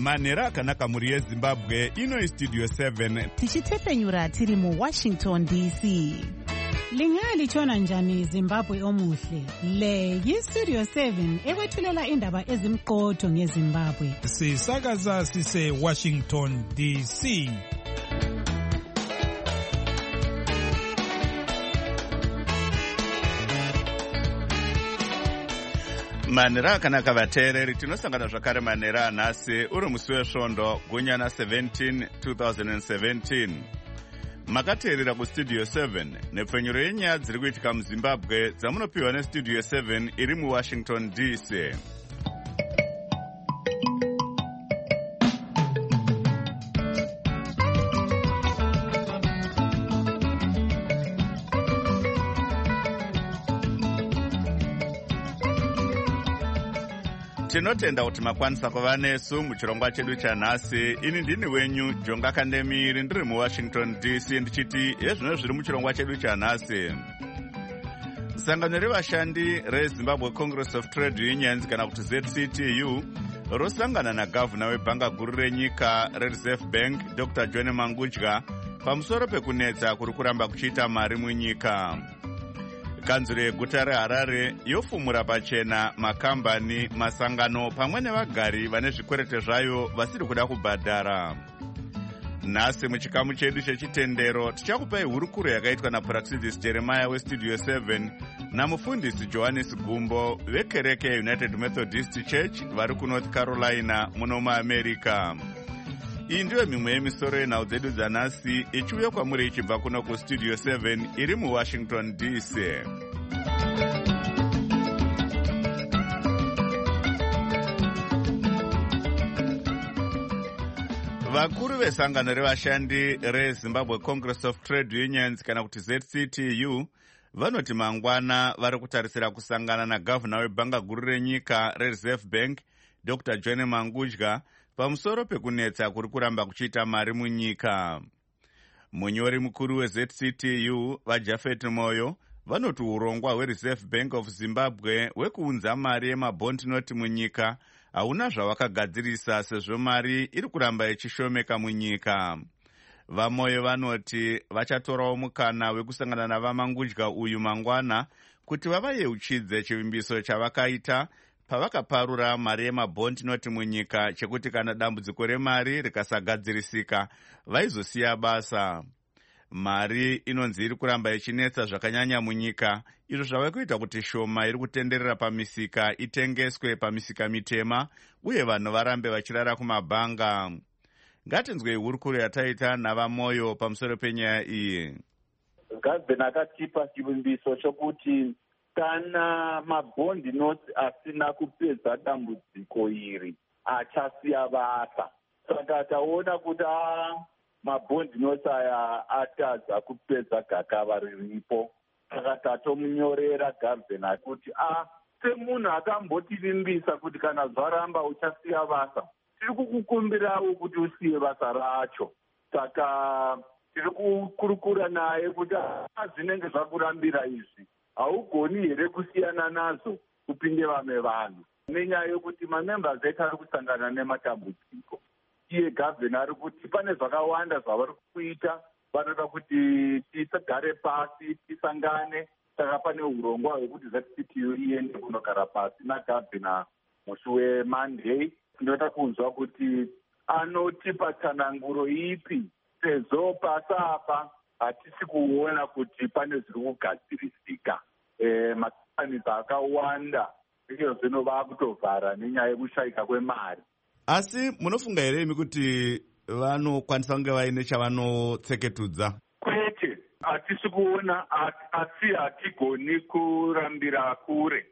manhero akanaka mhuri yezimbabwe. Ino Studio 7 tichitepfenyura tiri muWashington DC. Lingalitshona njani Zimbabwe omuhle? Le yiStudio 7 ekwethulela indaba ezimqotho ngeZimbabwe. Sisakaza sise Washington DC. manhero akanaka vateereri, tinosangana zvakare manhero anhasi uri musi wesvondo gunyana 17 2017. Makateerera kuStudio 7 nepfenyuro yenyaya dziri kuitika muZimbabwe dzamunopiwa neStudio 7 iri muWashington DC. Tinotenda kuti makwanisa kuva nesu muchirongwa chedu chanhasi. Ini ndini wenyu Jonga Kandemiri, ndiri muWashington DC, ndichiti yezvino zviri muchirongwa chedu chanhasi. Sangano revashandi reZimbabwe Congress of Trade Unions kana kuti ZCTU rosangana nagavhuna webhanga guru renyika reReserve Bank Dr. John Mangudya pamusoro pekunetsa kuri kuramba kuchiita mari munyika. Kanzuro yeguta reHarare yofumura pachena makambani, masangano pamwe nevagari vane zvikwerete zvayo vasiri kuda kubhadhara. Nhasi muchikamu chedu chechitendero tichakupai hurukuro yakaitwa naPraxidis Jeremiah weStudio 7 namufundisi Johannes Gumbo vekereke yeUnited Methodist Church vari kuNorth Carolina muno muAmerica. Iyi ndiyo mimwe yemisoro yenhau dzedu dzanhasi ichiuya kwamuri ichibva kuno kuStudio 7 iri muWashington DC. Vakuru vesangano revashandi reZimbabwe Congress of Trade Unions kana kuti ZCTU vanoti mangwana vari kutarisira kusangana nagavhuna webhanga guru renyika reReserve Bank Dr. John Mangudya pamusoro pekunetsa kuri kuramba kuchiita mari munyika. Munyori mukuru weZCTU vaJafet Moyo vanoti urongwa hweReserve Bank of Zimbabwe hwekuunza mari yemabond noti munyika hauna zvawakagadzirisa sezvo mari iri kuramba ichishomeka munyika. VaMoyo vanoti vachatorawo mukana wekusangana navaMangudya uyu mangwana kuti vavayeuchidze chivimbiso chavakaita pavakaparura mari yemabond noti munyika chekuti kana dambudziko remari rikasagadzirisika vaizosiya basa. Mari inonzi iri kuramba ichinetsa zvakanyanya munyika, izvo zvava kuita kuti shoma iri kutenderera pamisika itengeswe pamisika mitema uye vanhu varambe vachirara kumabhanga. Ngatinzwei hurukuro yataita navaMoyo pamusoro penyaya iyi. Gavhena akatipa chivimbiso chokuti kana mabhondi noti asina kupedza dambudziko iri achasiya basa. Saka taona kuti mabhondi noti aya atadza kupedza gakava riripo. Saka tatomunyorera gavhena kuti semunhu akambotivimbisa kuti kana zvaramba uchasiya basa, tiri kukukumbirawo kuti usiye basa racho. Saka tiri kukurukura naye kuti zvinenge zvakurambira izvi haugoni here kusiyana nazo kupinde vamwe vanhu, nenyaya yokuti mamembers etu ari kusangana nematambudziko. Iye gavhena ari kuti pane zvakawanda zvavari kuita, vanoda kuti tigare pasi tisangane. Saka pane urongwa hwekuti ZCTU iende kunogara pasi nagavhena musi weMonday. Tinoda kunzwa kuti anotipa tsananguro ipi, sezvo pasi apa hatisi kuona kuti pane zviri kugadzirisika. Makambani akawanda iyo zvino vakutovhara nenyaya yekushayika kwemari. Asi munofunga here imi kuti vanokwanisa kunge vaine chavanotseketudza? Kwete, hatisi kuona, asi hatigoni kurambira kure,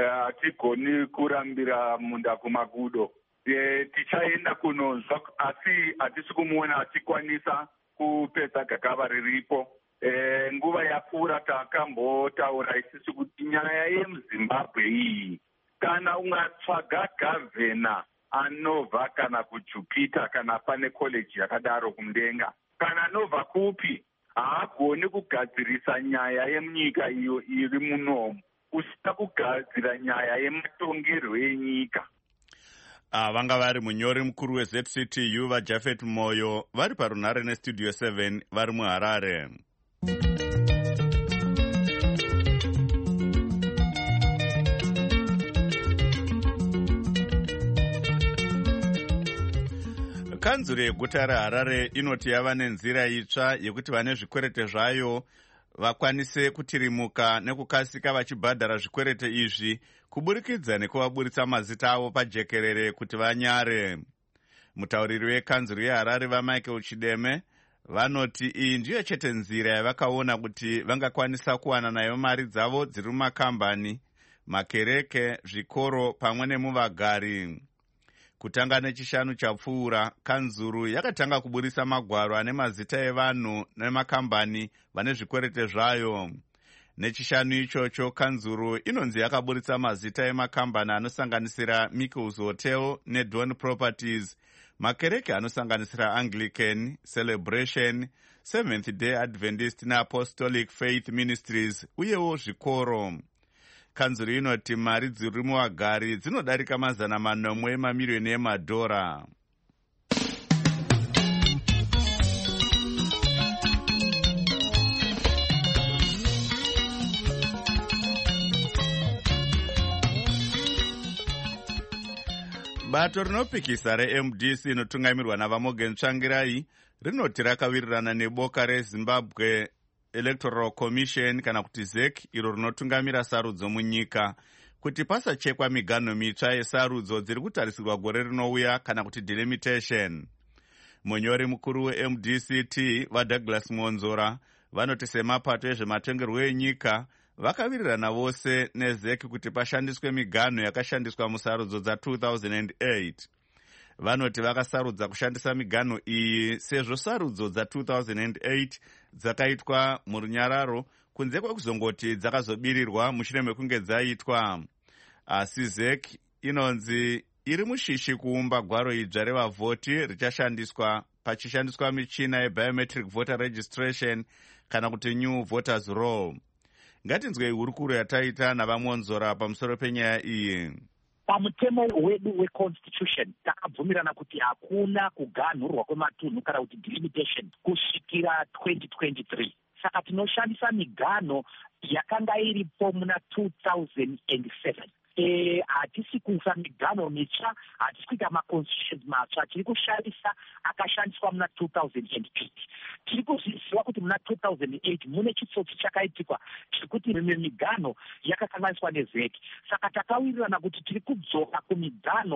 hatigoni kurambira munda kumagudo. Tichaenda kunonzwa, asi hatisi kumuona achikwanisa kupedza gakava riripo. Nguva yapfuura takambotaura isisi kuti nyaya yemuZimbabwe iyi, kana ungatsvaga gavhena anobva kana kuJupiter kana pane koleji yakadaro kumudenga, kana anobva kupi, haagoni kugadzirisa nyaya yemunyika iyo iri munomu usina kugadzira nyaya yematongerwo enyika. Vanga vari munyori mukuru weZCTU vaJafet Moyo vari parunhare nestudio 7 vari muHarare. Kanzuru yeguta reHarare inoti yava nenzira itsva yekuti vane zvikwerete zvayo vakwanise kutirimuka nekukasika vachibhadhara zvikwerete izvi kuburikidza nekuvaburitsa mazita avo pajekerere kuti vanyare. Mutauriri wekanzuru yeHarare vaMichael Chideme vanoti iyi ndiyo chete nzira yavakaona kuti vangakwanisa kuwana nayo mari dzavo dziri mumakambani, makereke, zvikoro pamwe nemuvagari. Kutanga nechishanu chapfuura, kanzuru yakatanga kuburisa magwaro ane mazita evanhu nemakambani vane zvikwerete zvayo. Nechishanu ichocho, kanzuru inonzi yakaburitsa mazita emakambani anosanganisira Michael's Hotel neDawn Properties, makereke anosanganisira Anglican, Celebration, Seventh Day Adventist neApostolic Faith Ministries, uyewo zvikoro. Kanzuru inoti mari dziri muvagari dzinodarika $400 mamiliyoni emadhora. Bato rinopikisa reMDC inotungamirwa navaMorgan Tsvangirai rinoti rakawirirana neboka reZimbabwe Electoral Commission kana kuti ZEC iro rinotungamira sarudzo munyika kuti pasachekwa miganho mitsva yesarudzo dziri kutarisirwa gore rinouya kana kuti delimitation. Munyori mukuru weMDCT vaDouglas Monzora vanoti semapato ezvematongerwo enyika vakawirirana vose neZEC kuti pashandiswe miganho yakashandiswa musarudzo dza2008. Vanoti vakasarudza kushandisa miganho iyi sezvo sarudzo dza2008 dzakaitwa murunyararo kunze kwekuzongoti dzakazobirirwa mushure mekunge dzaitwa. Asi ZEC inonzi iri mushishi kuumba gwaro idzva revavhoti richashandiswa pachishandiswa michina yebiometric voter registration kana kuti new voters roll. Ngatinzwei hurukuro yataita navaMonzora pamusoro penyaya iyi. Pamutemo wedu weconstitution takabvumirana kuti hakuna kuganhurwa kwematunhu kana kuti delimitation kusvikira 2023. Saka tinoshandisa miganho yakanga iripo muna 2007. Hatisi kuisa miganho mitsva, hatisi kuita maconstitutions matsva, tiri kushandisa akashandiswa muna 2008. Tiri kuziva kuti muna 2008 mune chitsotsi chakaitikwa chekuti rimwe miganho yakasanganiswa neZEC. Saka takawirirana kuti tiri kudzoka kumiganho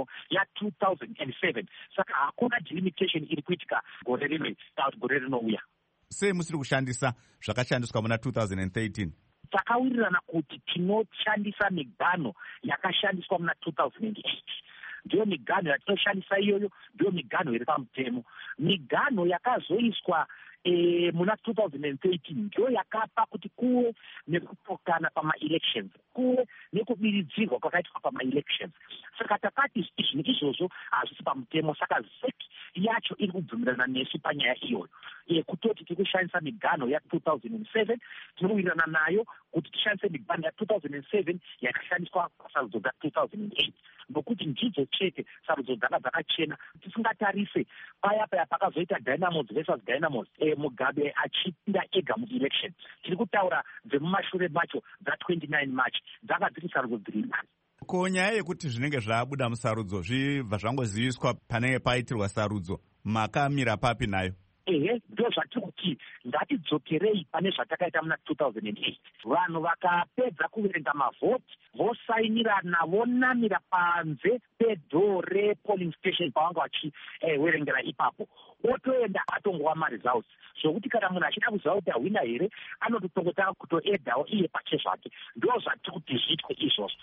ya2007. Saka hakuna delimitation iri kuitika gore rimwe kana kuti gore rinouya. Sei musiri kushandisa zvakashandiswa muna 2013? Takawirirana kuti tinoshandisa miganho yakashandiswa muna 2008. Ndiyo miganho yatinoshandisa iyoyo, ndiyo miganho iri pamutemo. Miganho yakazoiswa muna 2013 ndiyo yakapa kuti kuwe nekupokana pama-elections, kuwe nekubiridzirwa kwakaitwa pama-elections. Saka takati izvinhu izvozvo hazvisi pamutemo, saka ZEC yacho iri kubvumirana nesu panyaya iyoyo. Kutoti tiri kushandisa miganho ya2007, tinowirirana nayo kuti tishandise miganho ya2007 yakashandiswa pasarudzo dza2008. Nokuti ndidzo chete sarudzo dzanga dzakachena. Tisingatarise paya pakazoita Dynamos versus Dynamos, Mugabe achipinda ega mu-election. Tiri kutaura dzemumashure macho dza29 March dzanga dziri sarudzo dziri nani. Ko nyaya yekuti zvinenge zvabuda musarudzo zvibva zvangoziviswa panenge paitirwa sarudzo, makamira papi nayo? Ndo zvati kuti ngatidzokerei pane zvatakaita muna 2008. Vanhu vakapedza kuverenga mavhoti, vosayinirana, vonamira panze pedho repolling station pavanga vachiverengera ipapo, otoenda atongowa maresults. Zvokuti kana munhu achida kuziva kuti hawina here, anototongotanga kutoedhawo iye pache zvake. Ndo zvati kuti zviitwe izvozvo.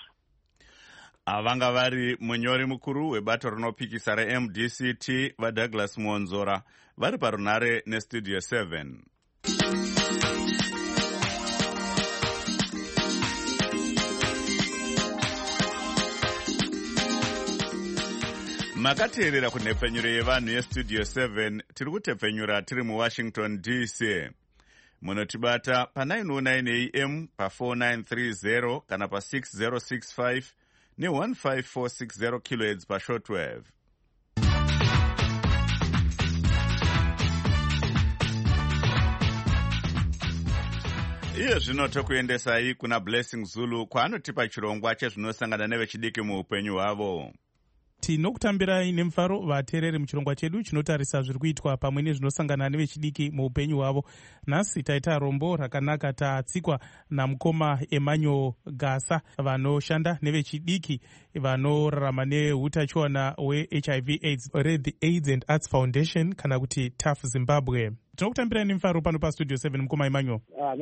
Vanga vari munyori mukuru webato rinopikisa reMDCT vaDouglas Monzora vari parunhare nestudio 7. Makateerera kunhepfenyuro yevanhu yestudio 7. Tiri kutepfenyura tiri muWashington DC. Munotibata pa 909 AM pa 4930 kana pa 6065 ne15460 kilohertz pashortwave. Iye zvino tokuendesai kuna Blessing Zulu kwaanotipa chirongwa chezvinosangana nevechidiki muupenyu hwavo. Tinokutambirai nemufaro vateereri muchirongwa chedu chinotarisa zviri kuitwa pamwe nezvinosangana nevechidiki muupenyu hwavo. Nhasi taita rombo rakanaka, tatsikwa namukoma Emmanuel Gasa vanoshanda nevechidiki vanorarama neutachiona hweHIV AIDS Red AIDS and Arts Foundation kana kuti TAF Zimbabwe. Tinokutambirai nemufaro pano pastudio 7 mukoma Emmanuel.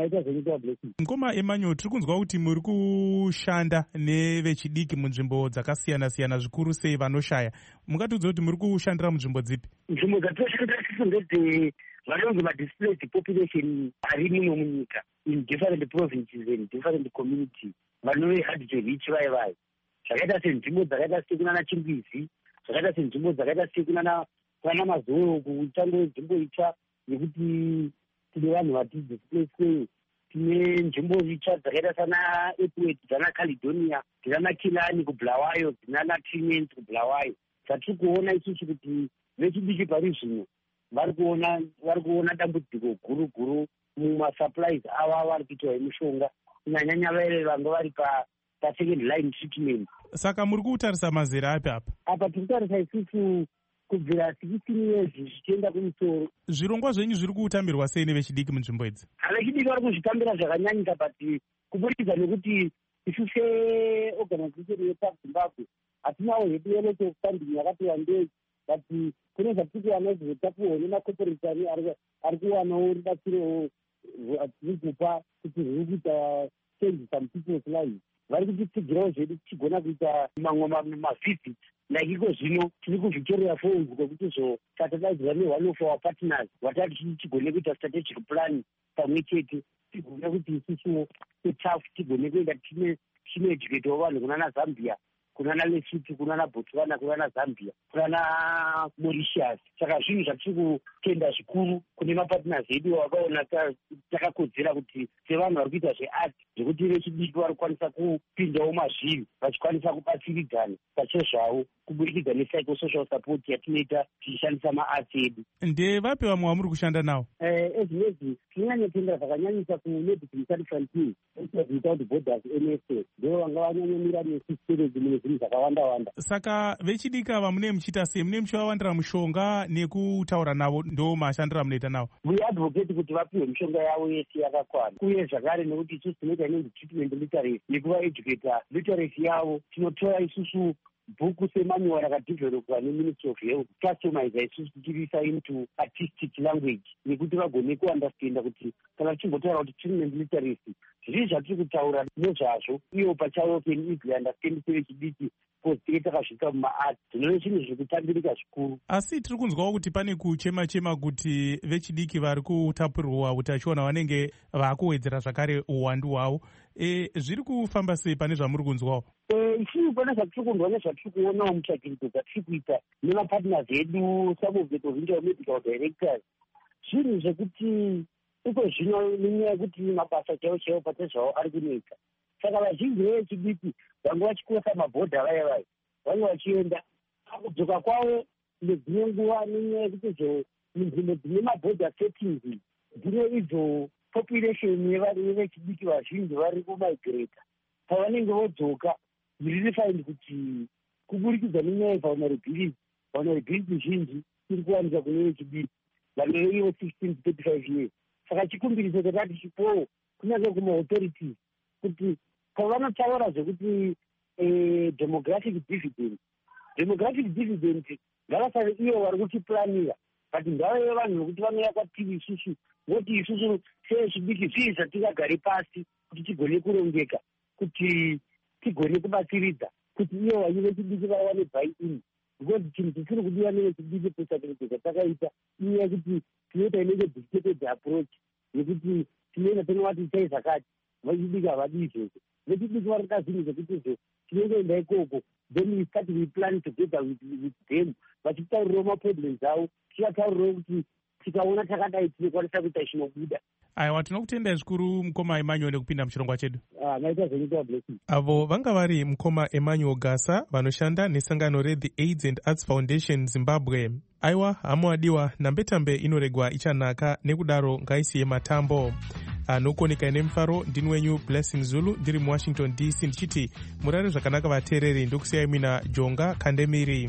Mukoma Emmanuel, tiri kunzwa kuti muri kushanda nevechidiki munzvimbo dzakasiyana-siyana, zvikuru sei vanoshaya. Mungatiudza kuti muri kushandira munzvimbo dzipi? Nzvimbo dzatoshandira tisu ndedze vanonzi madisplaced population ari muno munyika in different provinces and different communities, vanove hard to reach vai zvakaita senzvimbo dzakaita sekunana Chimbidzi, zvakaita senzvimbo dzakaita sekunana Mazoro, kutango nzvimbo itsva yekuti tine vanhu vati displaced. Tine nzvimbo itsva dzakaita sana Epwet, dzana Caledonia, dzana Kilani kuBulawayo, dzana Trinent kuBulawayo. Zatiri kuona isusu kuti vechidiki pari zvino vari kuona dambudziko guru mumasupplies ava vari kuitwa emishonga, kunyanyanya vere vanga vari pa-second line treatment. Saka muri kutarisa mazera api apa? Apa tiri kutarisa isusu kubvira 16 years zvichienda kumusoro. Zvirongwa zvenyu zviri kutambirwa sei nevechidiki munzvimbo idzi? Vechidiki vari kuzvitambira zvakanyanyika, but kuburikidza nekuti isu seorganization yeTAF Zimbabwe hatinawo hedu yelocal funding yakati wandei, but kune zvatiri kuwana zvotapuwo nemakoporitani ari kuwanawo rubatsiro rwatiri kupa kuti rwuri kuita change some people's lives. Vari kutitsigirawo zvedu tichigona kuita mamwe mavhiziti like iko zvino tiri kuzvitorera phones kwekuti zvotatadaidzira ne-one of our partners watati tigone kuita strategic plan pamwe chete, tigone kuti isusuwo seTAF tigone kuenda tinoeducatawo vanhu kunana Zambia, kunana Lesotho, kunana Botswana, kunana Zambia, kunana Mauritius. Saka zvinhu zvatiri kutenda zvikuru kune mapartners edu vakaona takakodzera kuti sevanhu vari kuita zveart zvekuti vechidiki vari kukwanisa kupindawo mazviri vachikwanisa kubatsiridzana pachezvavo kuburikidza nepsychosocial support yatinoita tichishandisa maarts edu. Ndevapi vamwe vamuri kushanda navo? Ezvinezvi tinonyanyotendera zvakanyanyisa kuMedical Research Frontier Without Borders NSF, ndo vanga vanyanyomira nesisiteredzi mune zvinhu zvakawanda-wanda. Saka vechidiki ava mune muchiita sei? Mune muchivawandira mushonga nekutaura navo, ndo mashandira munoita navo? We advocate kuti vapiwe mishonga yavo yese yakakwana, uye zvakare nekuti isusu tinoita inonzi treatment literacy nekuvaeducata literacy yavo. Tinotora isusu bhuku semanual rakadevelopwa neMinistry of Health, customize isusu tichiisa into artistic language nekuti vagone kuandastenda kuti kana tichimbotaura kuti treatment literacy zvizvi zvatiri kutaura nezvazvo ivo pachavo can easily understand sevechidiki because takazvika mumaart. Zvinove chinhu zviri kutambirika zvikuru. Asi tiri kunzwawo kuti pane kuchema-chema kuti vechidiki vari kutapurirwa utachiona vanenge vakuwedzera zvakare uwandu hwavo. Zviri kufamba sei pane zvamuri kunzwawo? Ichii pane zvatiri kunzwa nezvatiri kuonawo mutsvakidzo dzatiri kuita nemapartners edu, some of the provincial medical directors, zvinhu zvekuti iko zvino nenyaya yekuti mabasa chaiwo pachezvavo ari kunetsa. Saka vazhinji vechidiki vanga vachikosa mabhodha vaya vange vachienda kudzoka kwavo nedzimwe nguva nenyaya yekuti munzvimbo dzine mabhodha settings dzine idzo population yevechidiki vazhinji vari kumigrata. Pavanenge vodzoka zviriri find kuti kuburikidza nenyaya yevulnerability zhinji iri kuwanika kune vechidiki vanove ivo 16 to 35 years. Saka chikumbiriso chakati chipowo kunyange kumaauthorities kuti pavanotaura zvekuti demographic dividend ngavasave ivo vari kuchiplanira, but ngavave vanhu vokuti vanouya kwatiri isusu voti isusu sevechidiki zvii zvatingagare pasi kuti tigone kurongeka, kuti tigone kubatsiridza kuti ivo vanyu vechidiki vawane buy-in, because chinhu chisiri kudiwa nevechidiki kusakiridza takaita inyaya yekuti tinoita inenge dictated approach yekuti tinoenda tonovati chai zvakati vechidiki havadi izvozvo. Vechidiki vari kuda zvinhu zvekuti izvo tinongoenda ikoko then we start we plan together with them vachitaurirawo maproblems avo, tichataurirawo kuti tikaona takadai tinokwanisa kuita chinobuda. aiwa tinokutendai zvikuru mukoma Emmanuel nekupinda muchirongwa chedu. Naita zvenyika blessing. Avo vanga vari mukoma Emmanuel Gasa vanoshanda nesangano reThe AIDS and Arts Foundation Zimbabwe. Aiwa hamuadiwa, nambetambe inoregwa ichanaka, nekudaro ngaisiye matambo. Anokoneka nemufaro ndini wenyu Blessing Zulu ndiri muWashington DC ndichiti murare zvakanaka vateereri, ndokusiyai mina Jonga Kandemiri.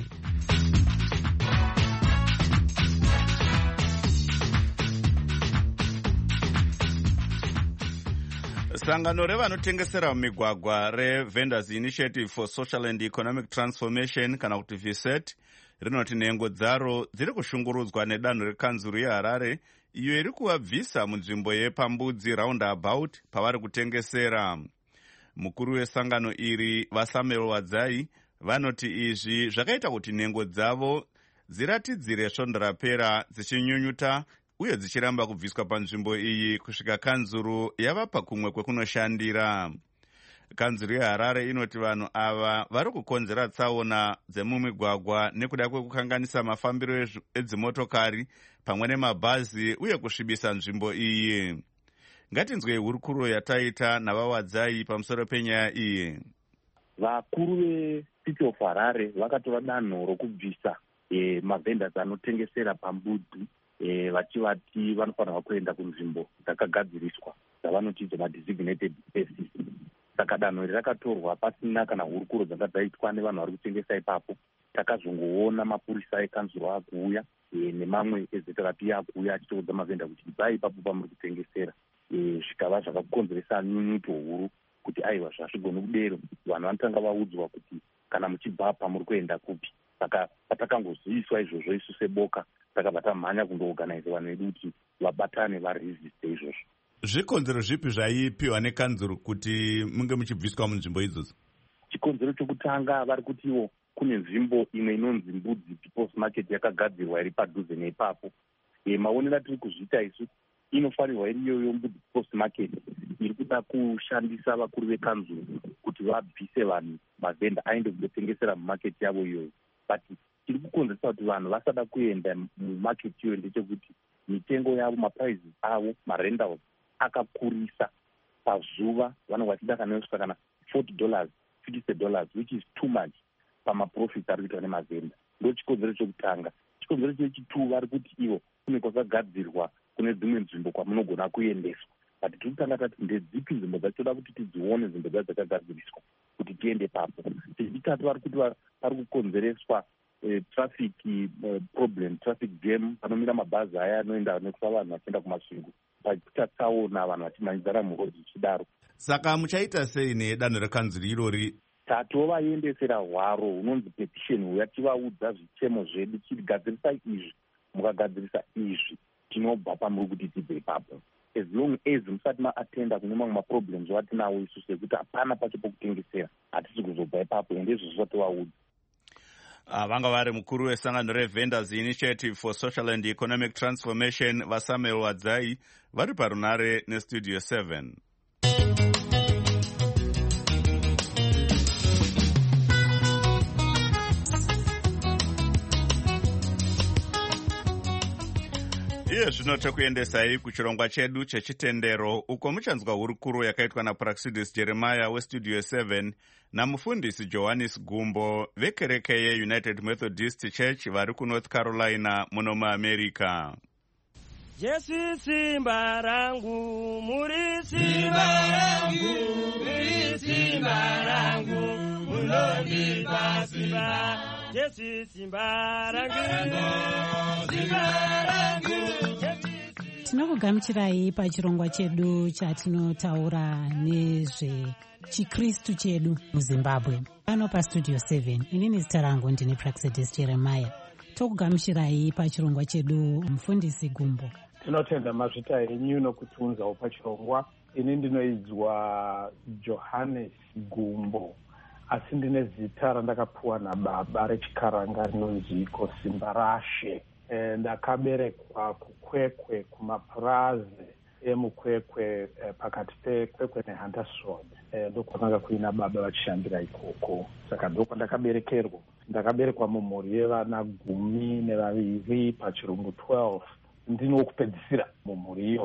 Sangano revanotengesera mumigwagwa reVendors Initiative for Social and Economic Transformation kana kuti VSET rinoti nhengo dzaro dziri kushungurudzwa nedanho rekanzuru yeHarare iyo iri kuvabvisa munzvimbo yepambudzi roundabout pavari kutengesera. Mukuru wesangano iri vaSamuel Wadzai vanoti izvi zvakaita kuti nhengo dzavo dziratidzire svondo rapera dzichinyunyuta uye dzichiramba kubviswa panzvimbo iyi kusvika kanzuru yavapa kumwe kwekunoshandira. Kanzuru yeHarare inoti vanhu ava vari kukonzera tsaona dzemumigwagwa nekuda kwekukanganisa mafambiro edzimotokari pamwe nemabhazi uye kusvibisa nzvimbo iyi. Ngatinzwei hurukuro yataita navaWadzai pamusoro penyaya iyi. Vakuru veCity of Harare vakatora danho rokubvisa mavendors anotengesera pambudzi vachivati vanofanirwa kuenda kunzvimbo dzakagadziriswa dzavanoti dzemadesignated spaces. Saka danho iri rakatorwa pasina kana hurukuro dzanga dzaitwa nevanhu vari kutengesa ipapo. Takazongoona mapurisa ekanzuru akuuya nemamwe ezita rapi akuuya achitoudza mavenda kuti ibvai ipapo pamuri kutengesera. Zvikava zvakakonzeresa nyunyuto huru kuti aiwa zvasvigoni kudero vanhu vanotanga vaudzwa kuti kana muchibva pamuri kuenda kupi. Saka patakangoziviswa izvozvo isu seboka takabva tamhanya kundoorganize vanhu vedu kuti vabatane varesiste izvozvo. Zvikonzero zvipi zvaipiwa nekanzuru kuti munge muchibviswa munzvimbo idzodzo? Chikonzero chokutanga vari kutiwo kune nzvimbo imwe inonzi Mbudzi People's Market yakagadzirwa iri padhuze neipapo. Maonero atiri kuzviita isu inofanirwa iri iyoyo Mbudzi People's Market iri kuda kushandisa vakuru vekanzuru kuti vabvise vanhu mavenda aende kundotengesera mumaketi yavo iyoyo. But tiri kukonzeresa kuti vanhu vasada kuenda mumaketi iyoyo ndechekuti mitengo yavo, maprices avo, marentals akakurisa pazuva. Vanhu vachida kana yosvika kana $40, $50, which is too much pamaprofits ari kuitwa nemavenda. Ndo chikonzero chokutanga. Chikonzero chechitu vari kuti ivo kune kwakagadzirwa kune dzimwe nzvimbo kwamunogona kuendeswa. But tiri kutanga tati ndedzipi nzvimbo dzatinoda kuti tidzione nzvimbo dzakagadziriswa kuti tiende papo. Chechitatu vari kuti vari kukonzereswa traffic problem, traffic jam, panomira mabhazi aya anoenda nekufa vanhu vachienda kumasvingo. Pakuita tsaona vanhu vachimhanyidzana murodhi zvichidaro. Saka muchaita sei nedanho rekanzuru irori? Tatovaendesera hwaro hunonzi petition huya tivaudza zvichemo zvedu chigadzirisa izvi, mukagadzirisa izvi tinobva pamuri kuti tibve ipapo. As long as musati maatenda kune mamwe maproblems watinawo isu sekuti hapana pacho pokutengesera, hatisi kuzobva ipapo, ende izvo zvatovaudza. Vanga vari mukuru wesangano reVendors Initiative for Social and Economic Transformation vaSamuel Wadzai vari parunare neStudio 7. Iye zvino tekuendesai kuchirongwa chedu chechitendero uko muchanzwa hurukuro yakaitwa naPraxidis Jeremiah weStudio 7 namufundisi Johannes Gumbo vekereke yeUnited Methodist Church vari kuNorth Carolina muno muAmerica. Jesu simba rangu, muri simba rangu, muri simba rangu, munondipa simba. Jesu simba rangu, simba rangu. Tinokugamuchirai pachirongwa chedu chatinotaura nezvechikristu chedu muZimbabwe. Pano paStudio 7, inini zita rangu ndini Praxidis Jeremiah. Tokugamuchirai pachirongwa chedu mufundisi Gumbo. Tinotenda mazvita enyu nokutunzawo pachirongwa. Ini ndinoidzwa Johannes Gumbo, asi ndine zita randakapuwa nababa rechikaranga rinonzi Kosimba Rashe. Ndakaberekwa kukwekwe kumapurazi emukwekwe pakati pekwekwe neHuntersroad. Ndokwakanga kuina baba vachishandira ikoko. Saka ndokwandakaberekerwa. Ndakaberekwa mumhuri yevana 12 pachirungu 12. Ndinokupedzisira mumhuri iyoyo.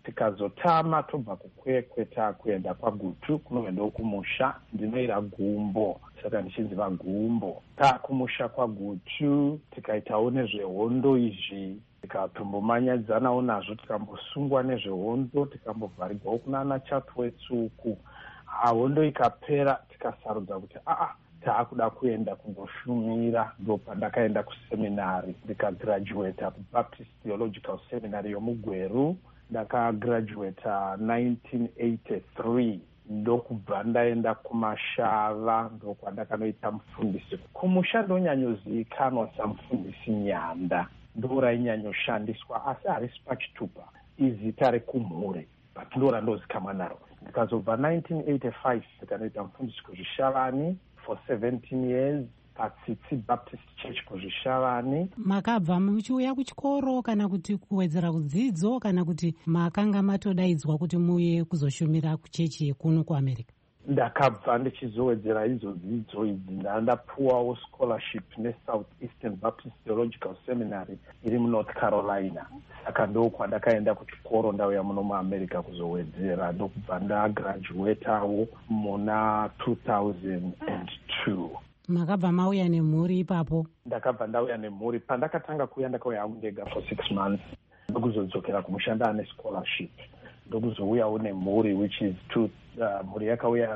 tikazotama tobva kukwekwe takuenda kwagutu kunoendawo kumusha. Ndinoira Gumbo, saka ndichinzi vaGumbo. Takumusha kwagutu tikaitawo nezvehondo izvi, tikatombomanyadzanawo nazvo, tikambosungwa nezvehondo, tikambovharirwawo kunana Chatwetsuku. Hondo ikapera tikasarudza kuti taakuda kuenda kundoshumira. Ndo pandakaenda kuseminari ndikagraduata kuBaptist Theological Seminary yomuGweru. Ndakagraduata 1983. Ndokubva ndaenda kuMashava, ndokwandakanoita mufundisi. Kumusha ndonyanyozivikanwa samufundisi Nyanda, ndorainyanyoshandiswa, asi harisi pachitupa, izita rekumhure, but ndorandozikamwa naro. Ndikazobva 1985 ndikanoita mufundisi kuzvishavani for 17 years patsitsi Baptist Church kuzvishavani. Makabva muchiuya kuchikoro kana kuti kuwedzera kudzidzo, kana kuti makanga matodaidzwa kuti muye kuzoshumira kuchechi yekuno kuAmerica? Ndakabva ndichizowedzera idzo dzidzo idzi. Ndandapuwawo scholarship neSoutheastern Baptist Theological Seminary iri muNorth Carolina. Saka ndokwandakaenda kuchikoro ndauya muno muAmerica kuzowedzera. Ndokubva ndagraduatawo muna 2002. Makabva mauya nemhuri ipapo? Ndakabva ndauya nemhuri. Pandakatanga kuuya ndakauya ndega for 6 months. Ndokuzodzokera kumushanda nescholarship. Ndokuzouyawo nemhuri which is mhuri yakauya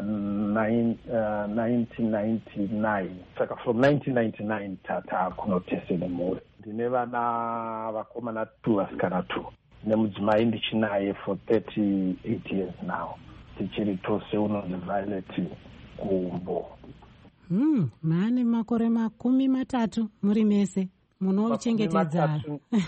1999. Saka from 1999 takunotese nemhuri. Ndine vana vakomana 2 vasikana 2. Nemudzimai ndichinaye for 38 years now. Tichiri tose unonzi Violet Gumbo. Mane makore 30 muri mese munochengetedza.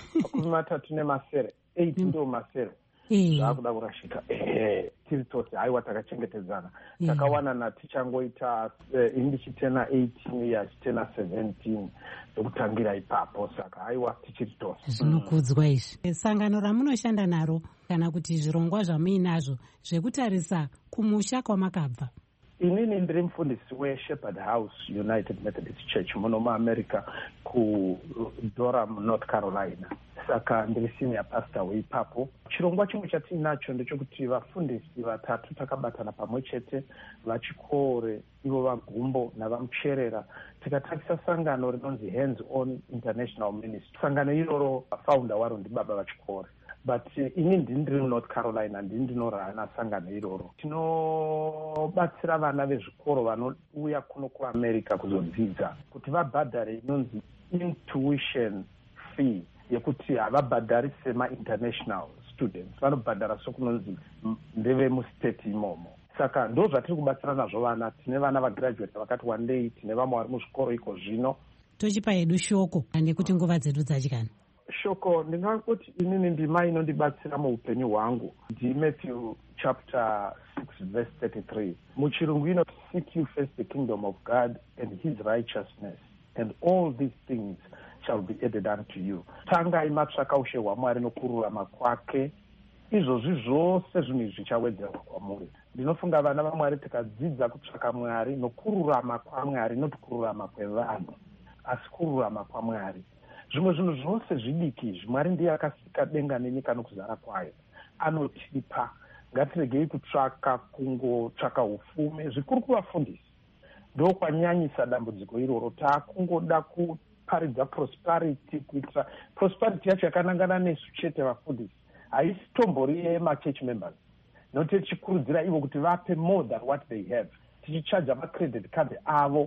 30 nemasere 8 ndo masere. Zvakuda kurashika. Tiri tose aiwa takachengetedzana. Takawanana tichangoita ndichitena 18 years tena 17 zvokutangira ipapo. Saka aiwa tichiri tose. Zvinokudzwa izvi. Sangano ramunoshanda naro kana kuti zvirongwa zvamuinazvo zvekutarisa kumusha kwamakabva? Inini ndiri mufundisi weShepherd House United Methodist Church muno muAmerica kuDurham, North Carolina. Saka ndiri senior pastor weipapo. Chirongwa chimwe chatinacho ndechekuti vafundisi 3 takabatana pamwe chete, vachikore ivo vaGumbo navamucherera, tikatakisa sangano rinonzi Hands On International Ministry. Sangano iroro founder waro ndibaba vachikore. But ini ndiri muNorth Carolina, ndinorana sangano iroro. Tinobatsira vana vezvikoro vanouya kuno kuAmerica kuzodzidza kuti vabhadhare inonzi intuition fee, yekuti havabhadhari sema-international students, vanobhadhara sokunonzi ndevemustate imomo. Saka ndo zvatiri kubatsira nazvo vana. Tine vana vagraduate vakati wandei, tine vamwe vari muzvikoro iko zvino. Tochipa hedu shoko nekuti nguva dzedu dzadyana. Shoko ndingangoti inini ndima inondibatsira muupenyu hwangu ndiMatthew chapter 6 verse 33. Muchirungu inoti, seek you first the kingdom of God and his righteousness, and all these things shall be added unto you. Tangai matsvaka ushe hwaMwari nokururama kwake, izvozvi zvose zvinhu izvi zvichawedzerwa kwamuri. Ndinofunga vana vaMwari tikadzidza kutsvaka Mwari nokururama kwaMwari, noti kururama kwevanhu, asi kururama kwaMwari, zvimwe zvinhu zvose zvidiki izvi Mwari ndiye akasika denga nenyika nokuzara kwayo, anotipa. Ngatiregei kutsvaka kungotsvaka ufume. Zvikuru kuvafundisi ndokwanyanyisa dambudziko iroro. Takungoda kuparidza prosperity, kuitira prosperity yacho yakanangana nesu chete vafundisi, haisi tombori yemachurch members. Nokuti tichikurudzira ivo kuti vape more than what they have, tichichaja macredit card avo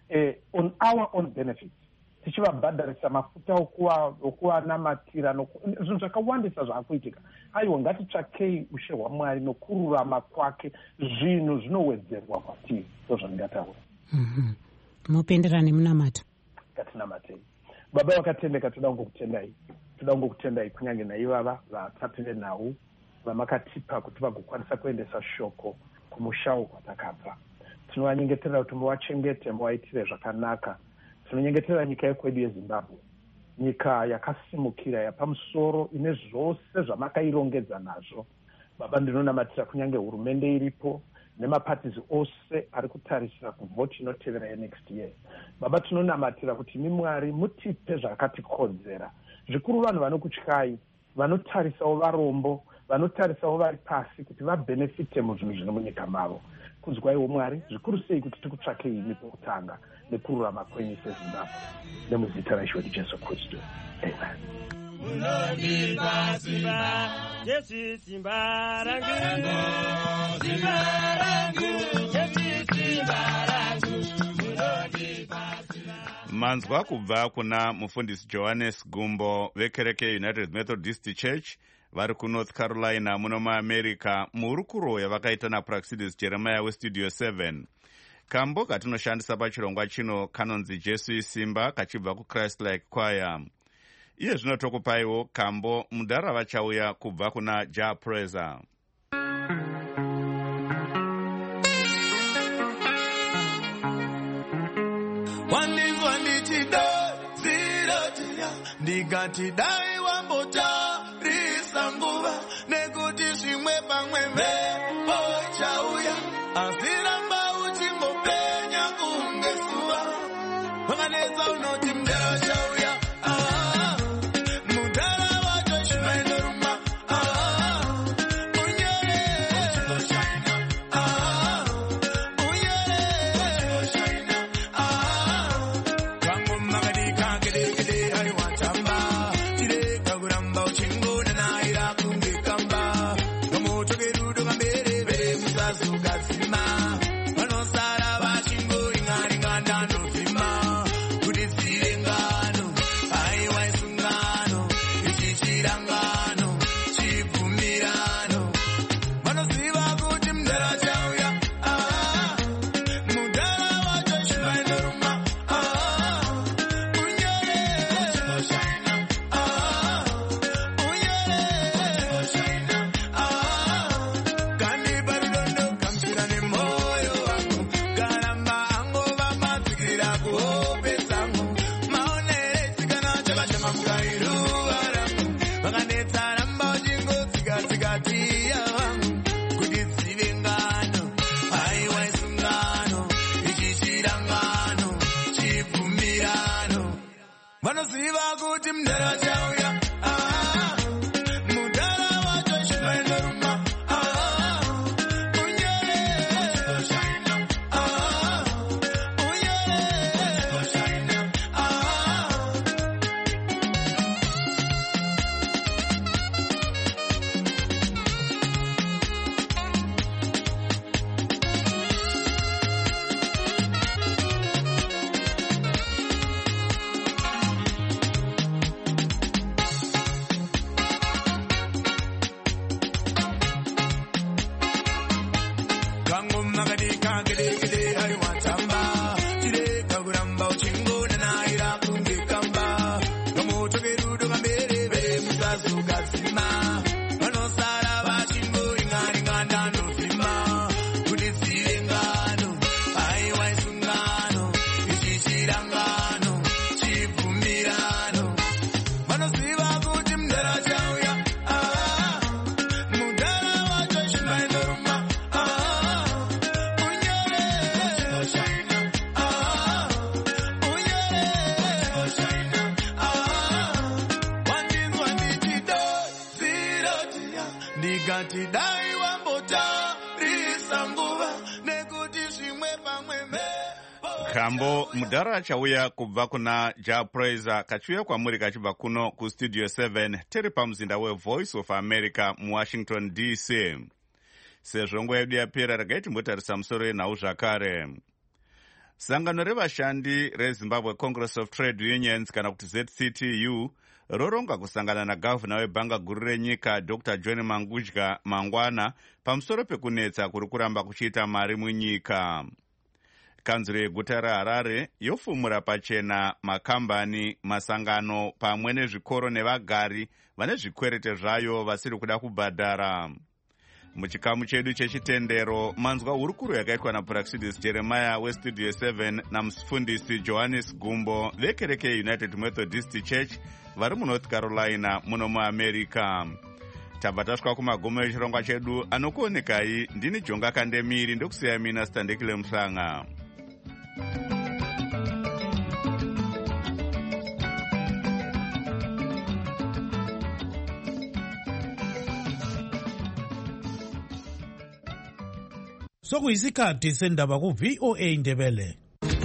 on our own benefits, tichivabhadharisa mafuta okuwanamatira, zvinhu zvakawandisa zvaakuitika. Aiwa, ngatitsvakei ushe hwaMwari nokururama kwake, zvinhu zvinowedzerwa kwatiri. Ndozvandingataura. Mupendera nemunamato. Ngatinamatei. Baba vakatendeka, toda kungokutendai kunyange naivava vatatu venhau vamakatipa kuti vagokwanisa kuendesa shoko kumushawo kwatakabva. Tinovanyengeterera kuti muvachengete, muvaitire zvakanaka. Tinonyengeterera nyika yekwedu yeZimbabwe, nyika yakasimukira yapamusoro, ine zvose zvamakairongedza nazvo. Baba, ndinonamatira kunyange hurumende iripo nemapatizi ose ari kutarisira kuvhoti inotevera yenext year. Baba, tinonamatira kuti Mwari mutipe zvakatikodzera. Zvikuru vanhu vanokutyai, vanotarisawo varombo, vanotarisawo vari pasi kuti vabhenefite muzvinhu zvino munyika mavo. Kunzwaiwo Mwari, zvikuru sei kuti tikutsvakei imi pokutanga nekururama kwenyu seZimbabwe. Nemuzita raIshe wedu Jesu Kristu. Amen. Manzwa kubva kuna mufundisi Johannes Gumbo vekereke United Methodist Church vari kuNorth Carolina muno muAmerica muhurukuro yavakaita naPraxidis Jeremiah weStudio 7. Kambo katinoshandisa pachirongwa chino kanonzi Jesu isimba kachibva kuChrist Like Choir. Iye zvino tokupaiwo kambo mudhara vachauya kubva kuna Jah Praiser. Ndigati dai wambotarisa nguva nekuti zvimwe pamwe mhepo chauya asiramba uchingopenya kunge zuva wakanetsa unoti mudhara chauya mudhara wacho chimaindoruma unyere Kambo mudhara chauya kubva kuna Jah Praiser kachiuya kwamuri kachibva kuno kuStudio 7 tiri pamuzinda weVoice of America muWashington DC. Sezvo nguva yedu yapera regai timbotarisa musoro yenhau zvakare. Sangano revashandi reZimbabwe Congress of Trade Unions kana kuti ZCTU roronga kusangana nagavhuna webhanga guru renyika Dr. John Mangudya mangwana pamusoro pekunetsa kuri kuramba kuchiita mari munyika. Kanzuro yeguta reHarare yofumura pachena makambani, masangano pamwe nezvikoro nevagari vane zvikwerete zvayo vasiri kuda kubhadhara. Muchikamu chedu chechitendero manzwa hurukuro yakaitwa naPraxidis Jeremiah weStudio 7 namufundisi Johannes Gumbo vekereke United Methodist Church vari muNorth Carolina muno muAmerica. Tabva tasvika kumagumo echirongwa chedu anokuonekai ndini Jonga Kandemiri ndokusiya mina Standekile Muhlanga. Sokuyisikhathi sendaba ku VOA Ndebele.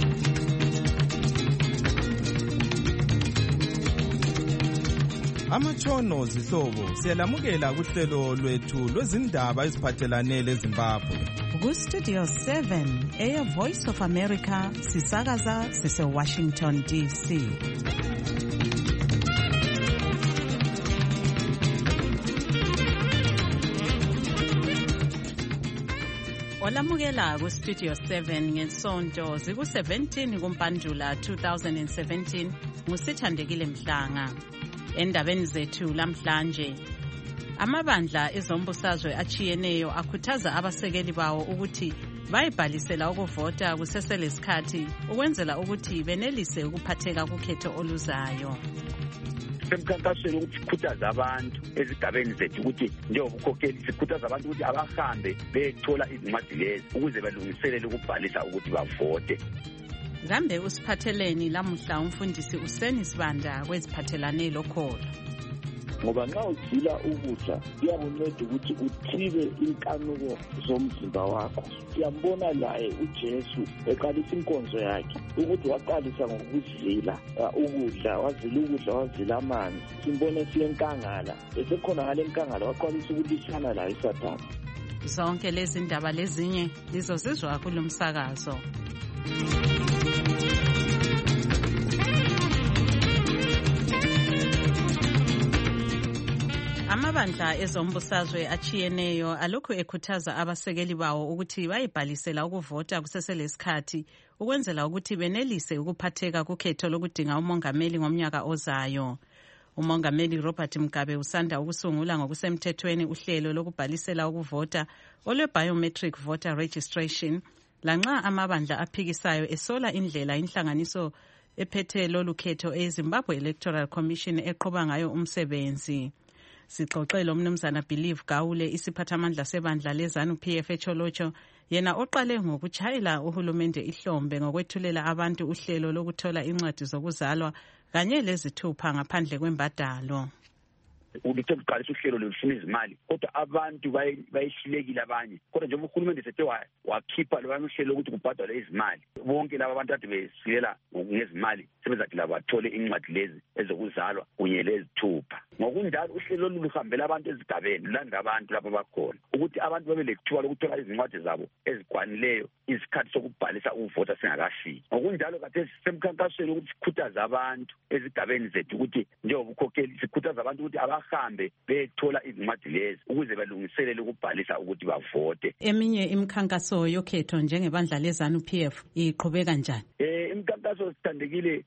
Amatshono zihlobo siyalamukela kuhlelo lwethu lwezindaba eziphathelane leZimbabwe. Ku Studio 7 Air Voice of America sisakaza sise Washington DC. Olamukela ku Studio 7 ngesonto ziku-17 kuMpandula 2017 ngusithandekile Mhlanga. Endabeni zethu lamhlanje, amabandla ezombusazwe achiyeneyo akhuthaza abasekeli bawo ukuthi bayibhalisela ukuvota kuseselesikhathi ukwenzela ukuthi benelise ukuphatheka kukhetho oluzayo. Semkhankasweni ukuthi sikhuthaza abantu ezigabeni zethu ukuthi njengobukhokheli sikhuthaza abantu ukuthi abahambe bethola izincwadi lezi ukuze balungiselele ukubhalisa ukuthi bavote. Kambe usiphatheleni lamuhla umfundisi Useni Sibanda kweziphathelane lokholo? Ngoba nxa udlila ukudla kuyakunceda ukuthi uthibe inkanuko zomzimba wakho. Siyambona laye uJesu eqalisa inkonzo yakhe ukuthi waqalisa ngokudlila ukudla, wazila amanzi. Simbone siyenkangala, esekhona ngale nkangala waqalisa ukulwisana laye iSathane. Zonke lezi ndaba lezinye lizozizwa kulomsakazo. Amabandla ezombusazwe achiyeneyo alokhu ekhuthaza abasekeli bawo ukuthi bayibhalisela ukuvota kuseselesikhathi ukwenzela ukuthi benelise ukuphatheka kukhetho lokudinga umongameli ngomnyaka ozayo. Umongameli Robert Mugabe usanda ukusungula ngokusemthethweni uhlelo lokubhalisela ukuvota olwe-biometric voter registration, lanxa amabandla aphikisayo esola indlela inhlanganiso ephethe lolu khetho eZimbabwe Electoral Commission eqhuba ngayo umsebenzi. Sixoxele umnumzana Believe Gawule, isiphathamandla sebandla leZANU-PF eCholocho, yena oqale ngokuchayela uhulumende ihlombe ngokwethulela abantu uhlelo lokuthola incwadi zokuzalwa kanye lezithupha ngaphandle kwembadalo. Ulithe kuqalisa uhlelo lufuna izimali kodwa abantu bayihlulekile abanye, kodwa njengoba uhulumende sethe wakhipha lo uhlelo ukuthi kubhadalwe izimali, bonke laba abantu ade besilela ngezimali sebezathi laba bathole incwadi lezi ezokuzalwa kunye lezithupha. Ngokunjalo uhlelo luhambela abantu ezigabeni, landa abantu lapha bakhona ukuthi abantu babe lekuthiwa lokuthola izincwadi zabo ezikwanileyo isikhathi sokubhalisa ukuvota singakafiki. Ngokunjalo kade semkhankasweni ukuthi sikhuthaza abantu ezigabeni zethu ukuthi njengobukhokheli sikhuthaza abantu ukuthi abahambe bethola izincwadi lezi ukuze balungiselele ukubhalisa ukuthi bavote. Eminye imikhankaso yokhetho njengebandla leZANU-PF iqhubeka njani? Imikhankaso sithandekile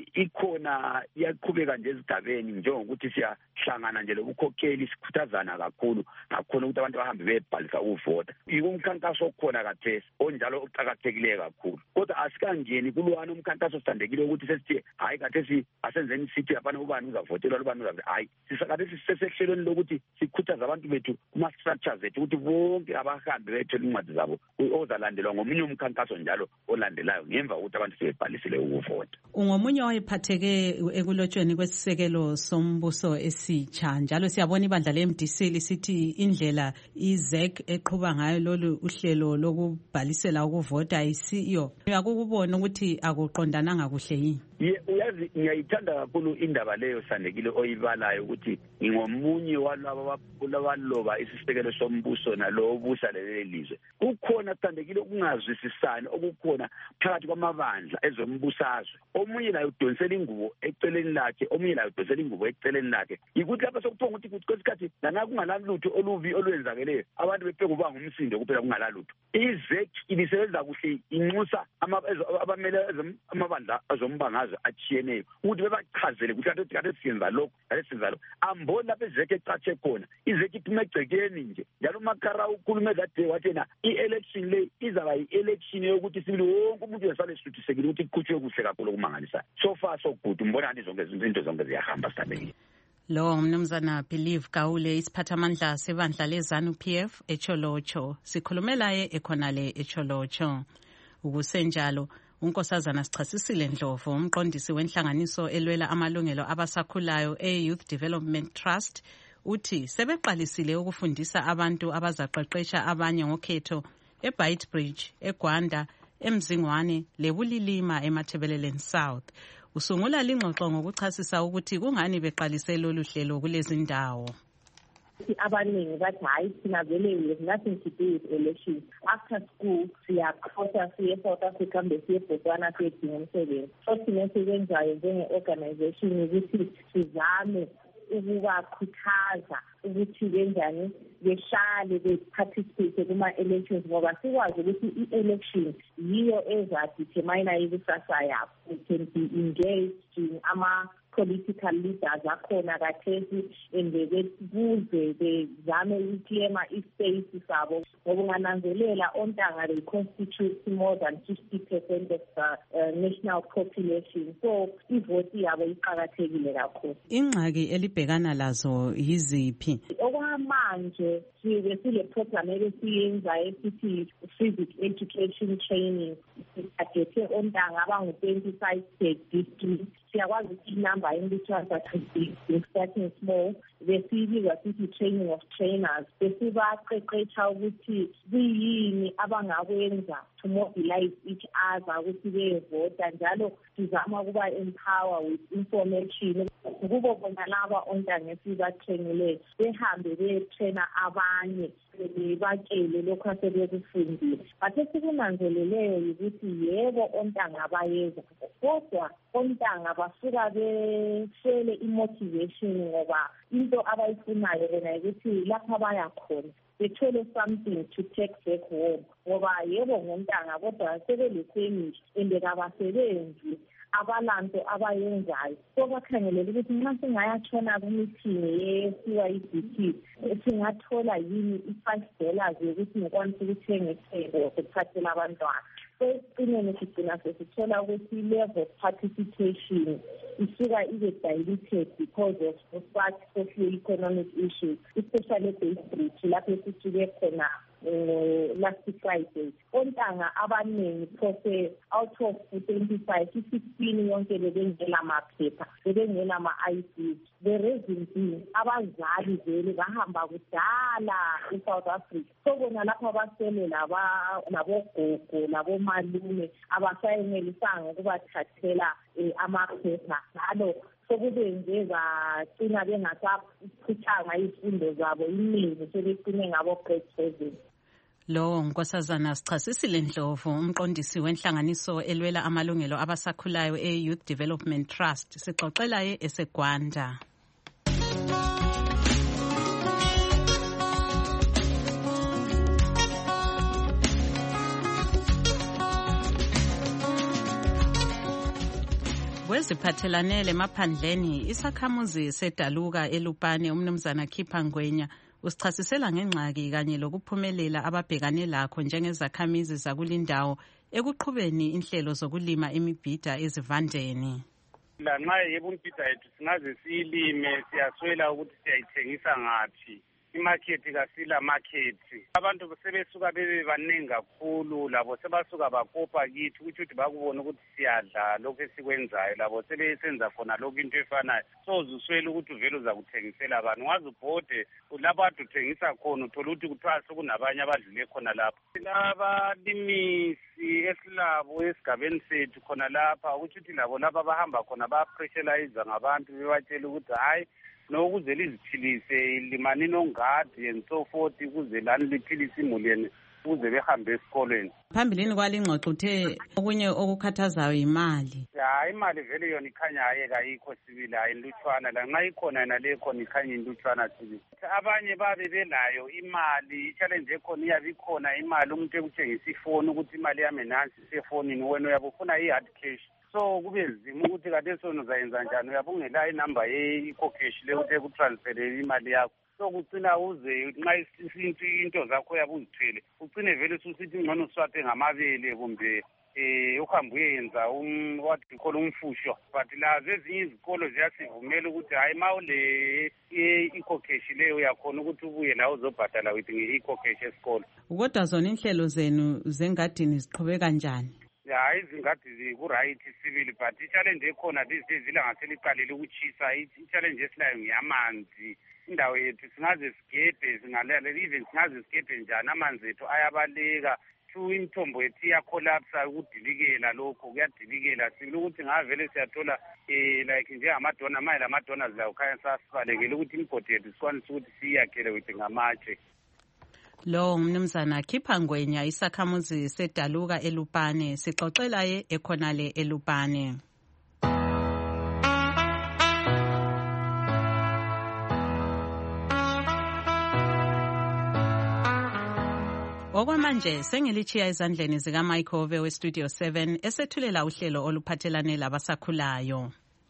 ikhona iyaqhubeka nje ezigabeni njengokuthi siyahlangana nje lobukhokheli sikhuthazana kakhulu ngakhona ukuthi abantu bahambe bebhalisa ukuvota. Umkhankaso okhona kathesi onjalo uqhakathekileyo kakhulu, kodwa asikangeni kulwana umkhankaso sithandekile ukuthi sesithi hayi kathesi asenzeni sithi apana ubani uzavotelwa ubani uzavotelwa. Hayi, sisakathesi sisehlelweni lokuthi sikhuthaza abantu bethu kuma-structures ethu ukuthi bonke abahambe bethola incwadi zabo ozalandelwa ngomunye umkhankaso njalo olandelayo ngemva kokuthi abantu sebebhalisile ukuvota. Ungomunye owayephatheke ekulotshweni kwesisekelo sombuso esitsha, njalo siyabona ibandla le-MDC lisithi indlela iZEC eqhuba ngayo lolu uhlelo lokubhalisela ukuvota ayisiyo. Uyakubona ukuthi akuqondananga kuhle yini? Uyazi ngiyayithanda kakhulu indaba leyo sandekile oyibalayo ukuthi ngomunye walabo abaloba isisekelo sombuso nalo obusa leli lizwe. Kukhona sandekile ukungazwisisani okukhona phakathi kwamabandla ezombusazwe. Omunye naye udonsela ingubo eceleni lakhe, omunye naye udonsela ingubo eceleni lakhe. Yikuthi lapha sokuphonga ukuthi kwesikhathi lana kungalalutho olubi olwenzakeleyo abantu bephe kuba ngumsindo kuphela kungalalutho. iZEC ibisebenza kuhle inxusa abamele amabandla azombangazwe achiyeneyo ukuthi bebachazele ukuthi kade siyenza lokho siyenza lokho. Amboni lapha iZEC ecatshe khona, iZEC iphume egcekeni nje njalo uMakara ukhulume that day wathi na i-election le izaba yi-election yokuthi sibili wonke umuntu uyasale esuthisekile ukuthi kuqhutshwe kuhle kakhulu okumangalisayo. So far so good, umbona ngathi zonke izinto zonke ziyahamba sithandekile. Lo mnumzana Believe Gawule, isiphathamandla sebandla leZANU-PF eCholocho, sikhulumelaye ekhonale eCholocho. Ukusenjalo uNkosazana Sichasisile Ndlovu, umqondisi wenhlanganiso elwela amalungelo abasakhulayo e-Youth Development Trust, uthi sebeqalisile ukufundisa abantu abazaqeqesha abanye ngokhetho eBeitbridge, eGwanda, eMzingwane, leBulilima eMathebeleleni South. Usungula lingxoxo ngokuchasisa ukuthi kungani beqalise lolu hlelo kulezi ndawo. Abaningi bathi hayi thina vele we have nothing to do with elections. After school siyakhosa siye South Africa mbe siye Botswana siyedinga umsebenzi. So thina sikwenzayo njenge-organization ukuthi sizame ukubakhuthaza ukuthi benjani behlale be-participate kuma-elections ngoba sikwazi ukuthi i-election yiyo ezadetermine ikusasa yabo. We can be engaged in political leaders akhona kathesi kuze bezame ukulema ispace sabo ngoba ungananzelela ontanga they constitute more than 50% of the national population, so ivoti yabo iqakathekile kakhulu. Ingxaki elibhekana lazo yiziphi? Okwamanje sile program esiyenza esithi civic education training, sitargete ontanga abangu-25 per district. Siyakwazi ukuthi inamba engithiwa starting small, besibizwa sithi training of trainers, besibaqeqesha ukuthi kuyini abangakwenza to mobilize each other ukuthi bevota, njalo sizama ukuba empower with information kubo bona laba ontanga esibatrainile behambe betraina abanye batshele lokhu asebekufundile. Bathe sikunanzeleleyo ukuthi yebo ontanga bayeza, kodwa ontanga basuka beshele imotivation ngoba into abayifunayo bona ukuthi lapha baya khona bethole something to take back home ngoba yebo ngontanga kodwa sebelefamily ende kabasebenzi abalanto abayenzayo. So bakhangelela ukuthi nxa singayatshona kumeeting ye-CYDP singathola yini $5 yokuthi ngikwanise ukuthenga itheko ukuphathela abantwana. So ekugcineni sigcina sesithola ukuthi level of participation isuka ibe diluted because of such socio-economic issues, especially Beitbridge lapho esisuke khona last Friday. Ontanga abaningi phose out of 25, 16 yonke bebengela maphepha, bebengela ama-IDs. The reason being abazali vele bahamba kudala eSouth Africa. So bona lapho abasele nabogogo nabomalume abasayenelisanga ukubathathela amaphepha njalo sokube bagcina bengasaphuthanga izifundo zabo iningi sebegcine ngabo grade 7. Lo Nkosazana Sichasisile Ndlovu, umqondisi wenhlanganiso elwela amalungelo abasakhulayo e-Youth Development Trust, sixoxela eseGwanda. Kweziphathelane lemaphandleni, isakhamuzi seDaluka eLupane umnumzana Khipha Ngwenya usichasisela ngengxaki kanye lokuphumelela ababhekane lakho njengezakhamizi zakulindawo ekuqhubeni inhlelo zokulima imibhida ezivandeni. Lanxa yebo umbhida yethu singaze siyilime siyaswela ukuthi siyayithengisa ngaphi. Imarket kasila market. Abantu sebesuka bebe baningi kakhulu, labo sebasuka bakopa kithi ukuthi bakubona ukuthi siyadla lokho esikwenzayo, labo sebesenza khona lokho into efanayo. So uzuswela ukuthi uvele uzakuthengisela abantu. Ngaze ubhode lapho ade uthengisa khona uthola ukuthi kuthiwa sekunabanye abadlule khona lapho. Abalimisi esilabo esigabeni sethu khona lapha ukuthi labo laba bahamba khona ba-pressurize ngabantu bebatshela ukuthi hayi nokuze liziphilise limani nongadi and so forth ukuze lani liphilise imuli yenu ukuze behambe esikolweni. Phambilini kwalingxoxo uthe okunye okukhathazayo imali. Ya imali vele yona ikhanya ayeka ayikho sibili ayinlutshwana, lanxa ikhona yona le khona ikhanya inlutshwana sibili. Abanye babe belayo imali, i-challenge ekhona iyabe ikhona imali umuntu ekuthengisa ifoni ukuthi imali yami nansi isefonini wena uyabe ufuna i-hard cash. So kube nzima ukuthi kade sona uzayenza njani, uyabe ungela inamba ye-ecocash le ukuthi ekutransfere imali yakho. So kucina uze nxa into zakho yabe uzithwele ucine vele ususithi ngcono uswaphe ngamabele kumbe uhambe uyenza wathi khona umfusho. But lazo ezinye izikolo ziyasivumela ukuthi hayi ma ule i-ecocash leyo uyakhona ukuthi ubuye la uzobhadala with nge-ecocash esikolo. Kodwa zona inhlelo zenu zengadini ziqhubeka njani? hayi zingathi ku-right sibili but i-challenge ekhona these days ilanga seliqalile ukuchisa. I-challenge esilayo ngeyamanzi. Indawo yethu singaze sigebhe even singaze sigebhe njani amanzi ethu ayabaleka imithombo yethu iyakholapsa ukudilikela lokho kuyadilikela sibili ukuthi ngavele siyathola like njengamadona mayela amadona zilayo khanya sasibalekele ukuthi imigodi yethu sikwanise ukuthi siyakhele with ngamatshe. Lo umnumzana Khipha Ngwenya isakhamuzi seDaluka eLupane sixoxela ekhonale eLupane. Okwamanje sengilichiya ezandleni zika Mike Hove we Studio 7 esethulela uhlelo oluphathelane labasakhulayo.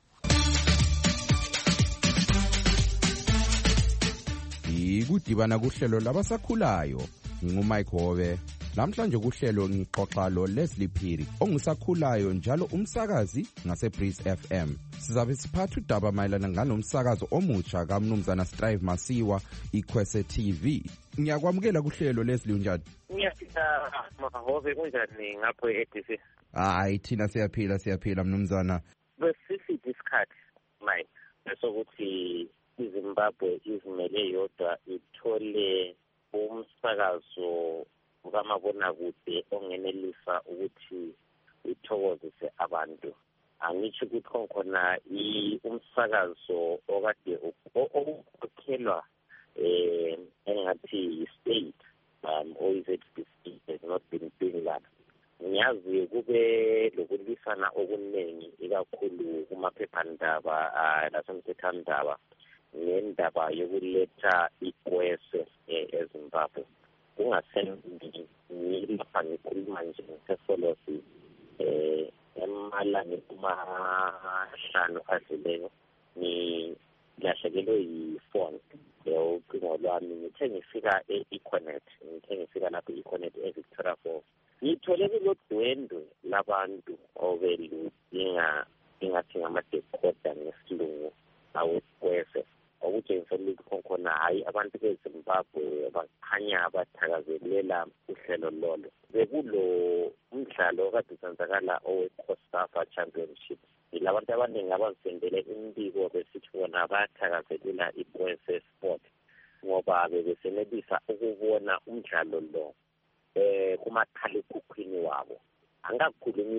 Ikudibana kuhlelo labasakhulayo ngumike Hove. Namhlanje kuhlelo ngixoxa lo Leslie Phiri ongusakhulayo njalo umsakazi ngase Breeze FM. Sizabe siphatha udaba mayelana nganomsakazo omutsha kaMnumzana Strive Masiwa iKwese TV. Ngiyakwamukela kuhlelo Leslie, unjani? Ngiyaphila Hove, kunjani ngapho eDC? Hayi thina siyaphila Mnumzana. Besifike isikhathi manje sokuthi iZimbabwe izimele yodwa ithole umsakazo ukamabonakude ongenelisa ukuthi ithokozise abantu. Angithi ukuthi khona umsakazo okade okhokhelwa engathi state OZBC has not been doing that. Ngiyazi kube lokulisana okuningi ikakhulu kumaphephandaba lasemthethwandaba ngendaba yokuletha ikwese eZimbabwe. Kungasendi ngilapha ngikhuluma nje ngesolosi emalanga kumahlanu adluleyo ngilahlekelwe yifoni ucingo lwami ngithe ngifika e-Econet lapho e-Econet eVictoria Falls. Ngithole kulodwendwe labantu obeludinga ingathi ngamadecoder ngesilungu awekwese okutshengisela ukuthi khona hayi abantu beZimbabwe bakhanya bathakazelela uhlelo lolo. Bekulo umdlalo okade usenzakala owe-COSAFA Championship. Ilabantu abaningi abazisendele imbiko besithi bona bayathakazelela ikwese sport ngoba bebesenelisa ukubona umdlalo lo kumakhalekhukhwini wabo. Angakhulumi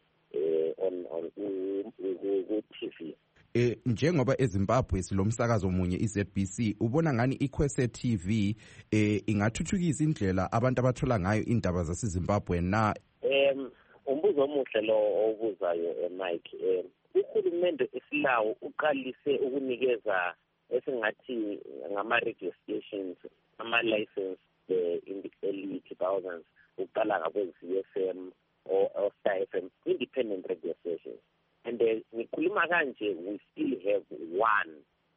ku-TV. Njengoba eZimbabwe silomsakazo munye iZBC, ubona ngani iKwese TV ingathuthukisa indlela abantu abathola ngayo indaba zaseZimbabwe na? Umbuzo omuhle lo obuzayo Mike. Uhulumende esilawo uqalise ukunikeza esingathi ngama-radio stations ama-license in the early 2000s uqala ngabo-ZFM or Star FM, independent radio stations. And ngikhuluma kanje, we still have one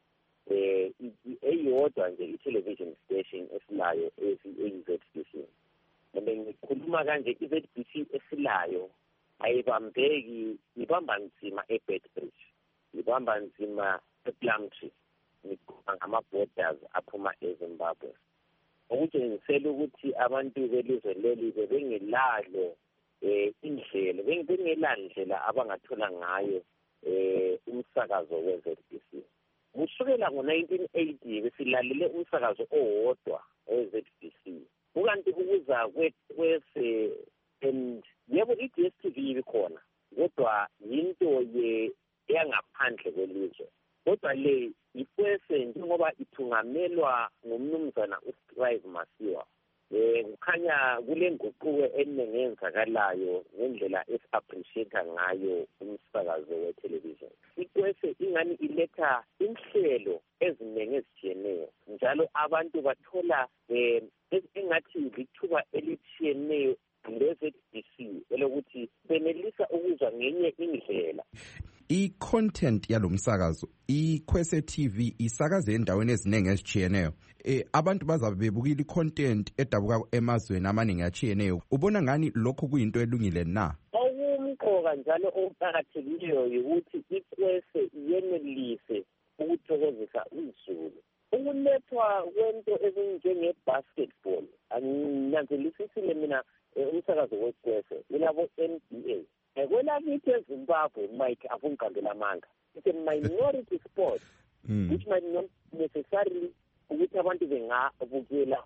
eyodwa nje i-television station esilayo eyi-ZBC. And ngikhuluma kanje i-ZBC esilayo ayibambeki, ibamba nzima eBedbridge, ibamba nzima ePlumtree, ngikhuluma ngama-borders aphuma eZimbabwe. Okutshengisela ukuthi abantu belizwe leli bebengelalo indlela bengelandlela abangathola ngayo umsakazo we-ZBC. Kusukela ngo-1980 besilalele umsakazo owodwa we-ZBC. Ukanti ukuza kwese and yebo i-DSTV ibikhona kodwa yinto yangaphandle kwelizwe. Kodwa le ikwese njengoba ithungamelwa ngumnumzana uStrive Masiwa kukhanya kule nguquko eningi eyenzakalayo ngendlela esi-appreciate ngayo umsakazo we-television. Ikwese ingani iletha inhlelo eziningi ezitshiyeneyo njalo abantu bathola engathi lithuba elitshiyeneyo le-ZBC elokuthi benelisa ukuzwa ngenye indlela. I-content yalomsakazo iKwese TV isakaze endaweni eziningi ezitshiyeneyo. Abantu bazabe bebukile i-content edabuka emazweni amaningi atshiyeneyo. Ubona ngani lokho kuyinto elungile na? Okumqoka njalo okuqakathekileyo ukuthi iKwese yenelise ukuthokozisa uzulu. Ukulethwa kwento ezinjenge-basketball anginyanzelisisile mina umsakazo wesikwese unabo NBA. Kwelakithi eZimbabwe, Mike, afungiqambela amanga. It's a minority sport, which might not necessarily ukuthi abantu bengabukela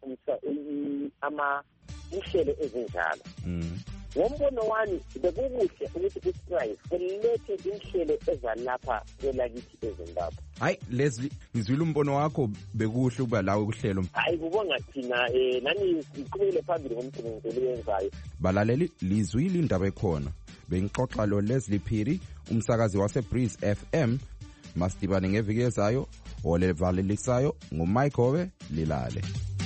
uhlelo ezinjalo. Ngombono wami bekukuhle ukuthi uStrive kulethe inhlelo ezalapha kwelakithi eZimbabwe. Hayi Leslie, ngizwile umbono wakho bekuhle ukuba lawe kuhlelo. Hayi kubonga thina nani siqhubekele phambili ngomsebenzi oyenzayo. Balaleli lizwile indaba ekhona. Bengixoxa lo Leslie Phiri, umsakazi waseBreeze FM. Masibane ngeviki ezayo, olevalelisayo nguMike Howe Lilale.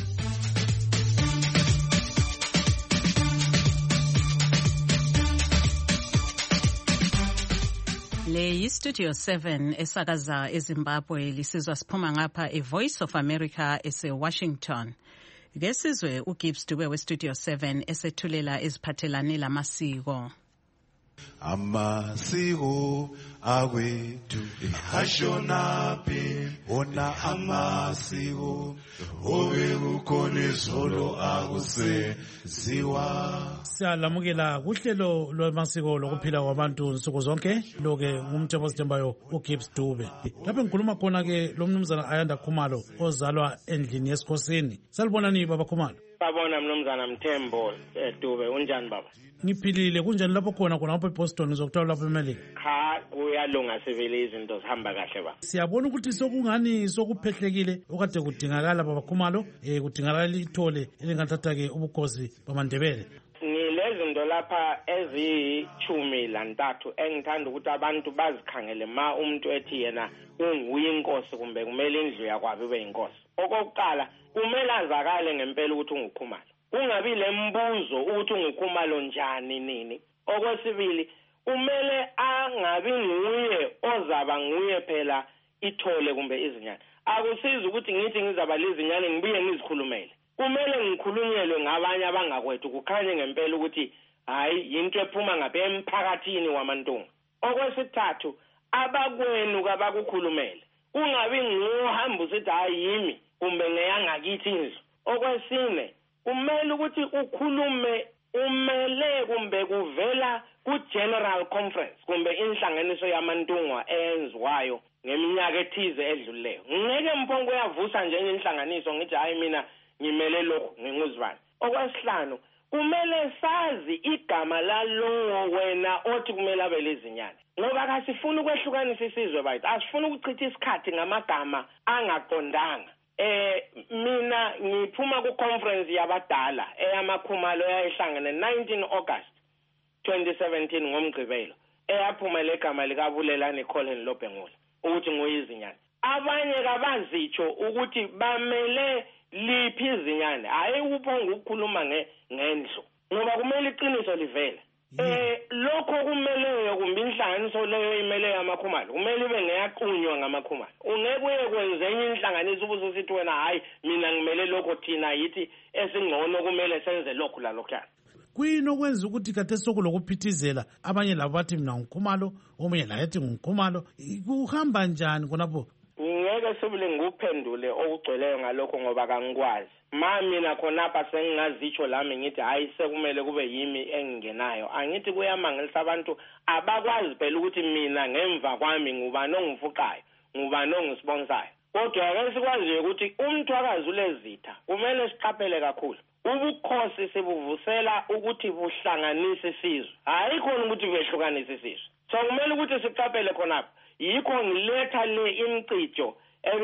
Le yiStudio 7 esakaza eZimbabwe lisizwa siphuma ngapha eVoice of America eseWashington. Ngesizwe uGibbs Dube weStudio 7 esethulela eziphathelane lamasiko. Amasiko awethu ashonaphi ona amasiko obekukhona izolo akuseziwa. Siyalamukela kuhlelo lwamasiko lokuphila kwabantu nsuku zonke lo-ke ngumthembu osithembayo uGibbs Dube. Lapho ngikhuluma khona-ke lo mnumzana Ayanda Khumalo ozalwa endlini yesikhosini. Salibonani baba Khumalo. Babona mnumzana Mthembo Dube, unjani baba? Ngiphilile, kunjani lapho khona apha eBoston ngizokuthola lapho eMelika? Cha kuyalunga sivele izinto zihamba kahle baba. Siyabona ukuthi sokungani sokuphehlekile okade kudingakala baba Khumalo, kudingakala ithole elingathatha-ke ubukhosi bamaNdebele. Ngilezinto lapha ezi13 engithanda ukuthi abantu bazikhangele ma umuntu ethi yena unguye inkosi kumbe kumele indlu yakwabo ibe inkosi. Okokuqala kumele azakale ngempela ukuthi unguKhumalo. Ungabi lembuzo ukuthi unguKhumalo njani nini. Okwesibili kumele angabi nguye ozaba nguye phela ithole kumbe izinyane. Akusizi ukuthi ngithi ngizaba lezinyane ngibuye ngizikhulumele. Kumele ngikhulunyelwe ngabanye abangakwethu kukhanye ngempela ukuthi hayi into ephuma ngapha emphakathini wamantunga. Okwesithathu abakwenu kabakukhulumele. Ungabi nguhamba usithi hayi yimi kumbe ngeyangakithi indlu. Okwesine kumele ukuthi ukhulume umele kumbe kuvela ku-General Conference kumbe inhlanganiso yamantungwa eyenziwayo ngeminyaka ethize edlulileyo. Ngeke mphongo uyavusa nje inhlanganiso ngithi hayi mina ngimele lokho nginguzibani. Okwesihlanu kumele sazi igama lalowo wena othi kumele abe lezinyane. Ngoba kasifuna ukwehlukanisa isizwe bayithi. Asifuna ukuchitha isikhathi ngamagama angaqondanga. Mina ngiphuma ku-conference yabadala eyamakhumalo eyayihlangene 19 August 2017 ngomgqibelo eyaphumela igama likabulelani Colin Lobhengula ukuthi nguyizinyane. Abanye kabazitsho ukuthi bamele liphi izinyane, hayi uphonga ukukhuluma ngendlu ngoba kumele iqiniso livele. Lokho kumeleyo kumbe inhlanganiso leyo imele yamakhumalo kumele ibe ngeyaqunywa ngamakhumalo. Ungeke uye kwenzenye inhlanganiso ubuso sithi wena hayi mina ngimele lokho thina yithi esingcono kumele senze lokho la lokhana. Kuyini okwenza ukuthi kade sokulokuphithizela abanye labo bathi mina nguKhumalo omunye la ethi nguKhumalo kuhamba njani khonapho? Ngeke sibule ngikuphendule okugcweleyo ngalokho ngoba kangikwazi. Mina khonapha sengingazitsho lami ngithi hayi sekumele kube yimi engingenayo. Angithi kuyamangelisa abantu abakwazi phela ukuthi mina ngemva kwami ngubani ongifuqayo, ngubani ongisponsayo. Kodwa ake sikwazi ukuthi umthwakazi ulezitha kumele siqaphele kakhulu. Ubukhosi sibuvusela ukuthi buhlanganise isizwe, hayi khona ukuthi behlukanise isizwe. So kumele ukuthi siqaphele khonapha. Yikho ngiletha le imicijo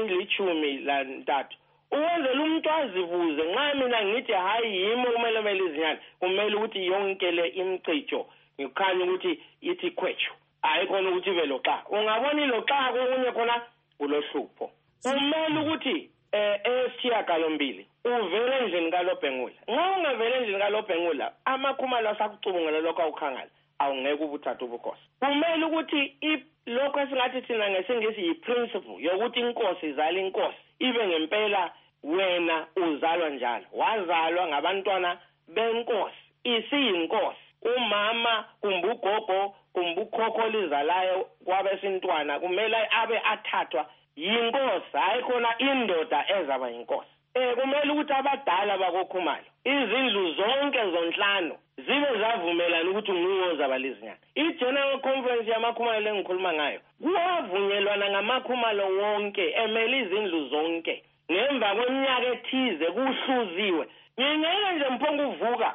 eli13 ukwenzela umuntu azibuze nxa mina ngithi hayi yimi kumele mele izinyane kumele ukuthi yonke le imicijo ngikhanya ukuthi ithi khwetshu hayi khona ukuthi ibe loxa. Ungabona iloxa kokunye khona kulohlupho. Kumele ukuthi esiyagalombili uvele endlini kaLobhengula. Nxa ungavele endlini kaLobhengula amakhumalo asakucubungela lokho awukhangala awungeke ubuthatha ubukhosi. Kumele ukuthi lokho esingathi thina ngesingisi yi-principle yokuthi inkosi izala inkosi ibe ngempela wena uzalwa njalo. Wazalwa ngabantwana benkosi, isiyinkosi. Umama kumbe ugogo kumbe ukhokho lizalayo kwabesintwana kumele abe athathwa yinkosi, hayi khona indoda ezaba yinkosi. kumele ukuthi abadala bakoKhumalo izindlu zonke zonhlanu zibe zavumelana ukuthi nguwo zabalizinyana. I-General Conference yamaKhumalo engikhuluma ngayo kuwavunyelwana ngamaKhumalo wonke emele izindlu zonke. Ngemva kweminyaka ethize kuhluziwe. Ngingeke nje mphongo uvuka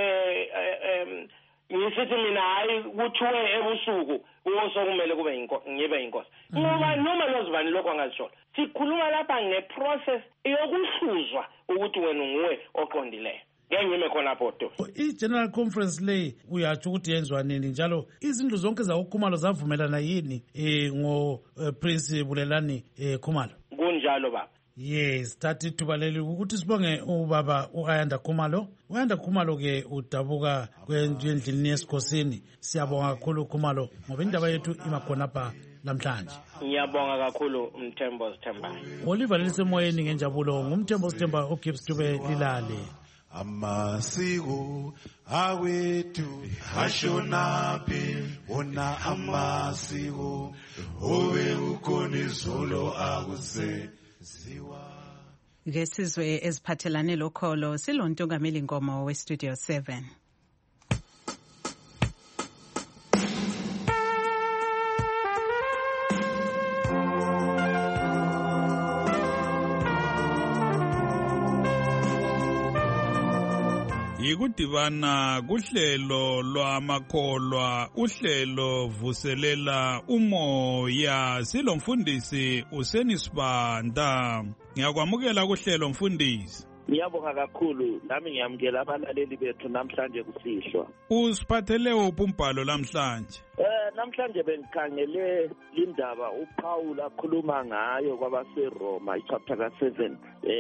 ngisithi mina hayi kuthiwe ebusuku usokumele kube ngibe inkosi. Ngoba noma nozibani lokho angazishola. Sikhuluma lapha ngeprocess yokuhluzwa ukuthi wena nguwe oqondileyo. Ngengime khona photo. I-General Conference le uyatsho ukuthi yenziwa nini njalo izindlu zonke zakoKhumalo zavumelana yini ngo-Prince Bulelani Khumalo? Kunjalo baba. Yes, thathi ithuba leli ukuthi sibonge ubaba uAyanda Khumalo. uAyanda Khumalo ke udabuka endlini yesikhosini. Siyabonga kakhulu Khumalo ngoba indaba yethu imakhonapha namhlanje. Ngiyabonga kakhulu Mthembo Sithembayo. Oliver lisemoyeni ngenjabulo ngumthembo Sithemba uGibbs Dube lilale. Amasiko awethu ashonaphi wona amasiko owe ukhona izolo akuse ngesizwe eziphathelane lokholo silontungameli Nkomo weStudio 7. Yikudibana kuhlelo lwamakholwa uhlelo vuselela umoya silomfundisi uSenisibanda. Ngiyakwamukela kuhlelo mfundisi. Ngiyabonga kakhulu nami ngiyamukela abalaleli bethu namhlanje kusihlwa. Usiphathele uphi umbhalo namhlanje? Namhlanje bengikhangele indaba uPaul akhuluma ngayo kwabaseRoma ichapter ka7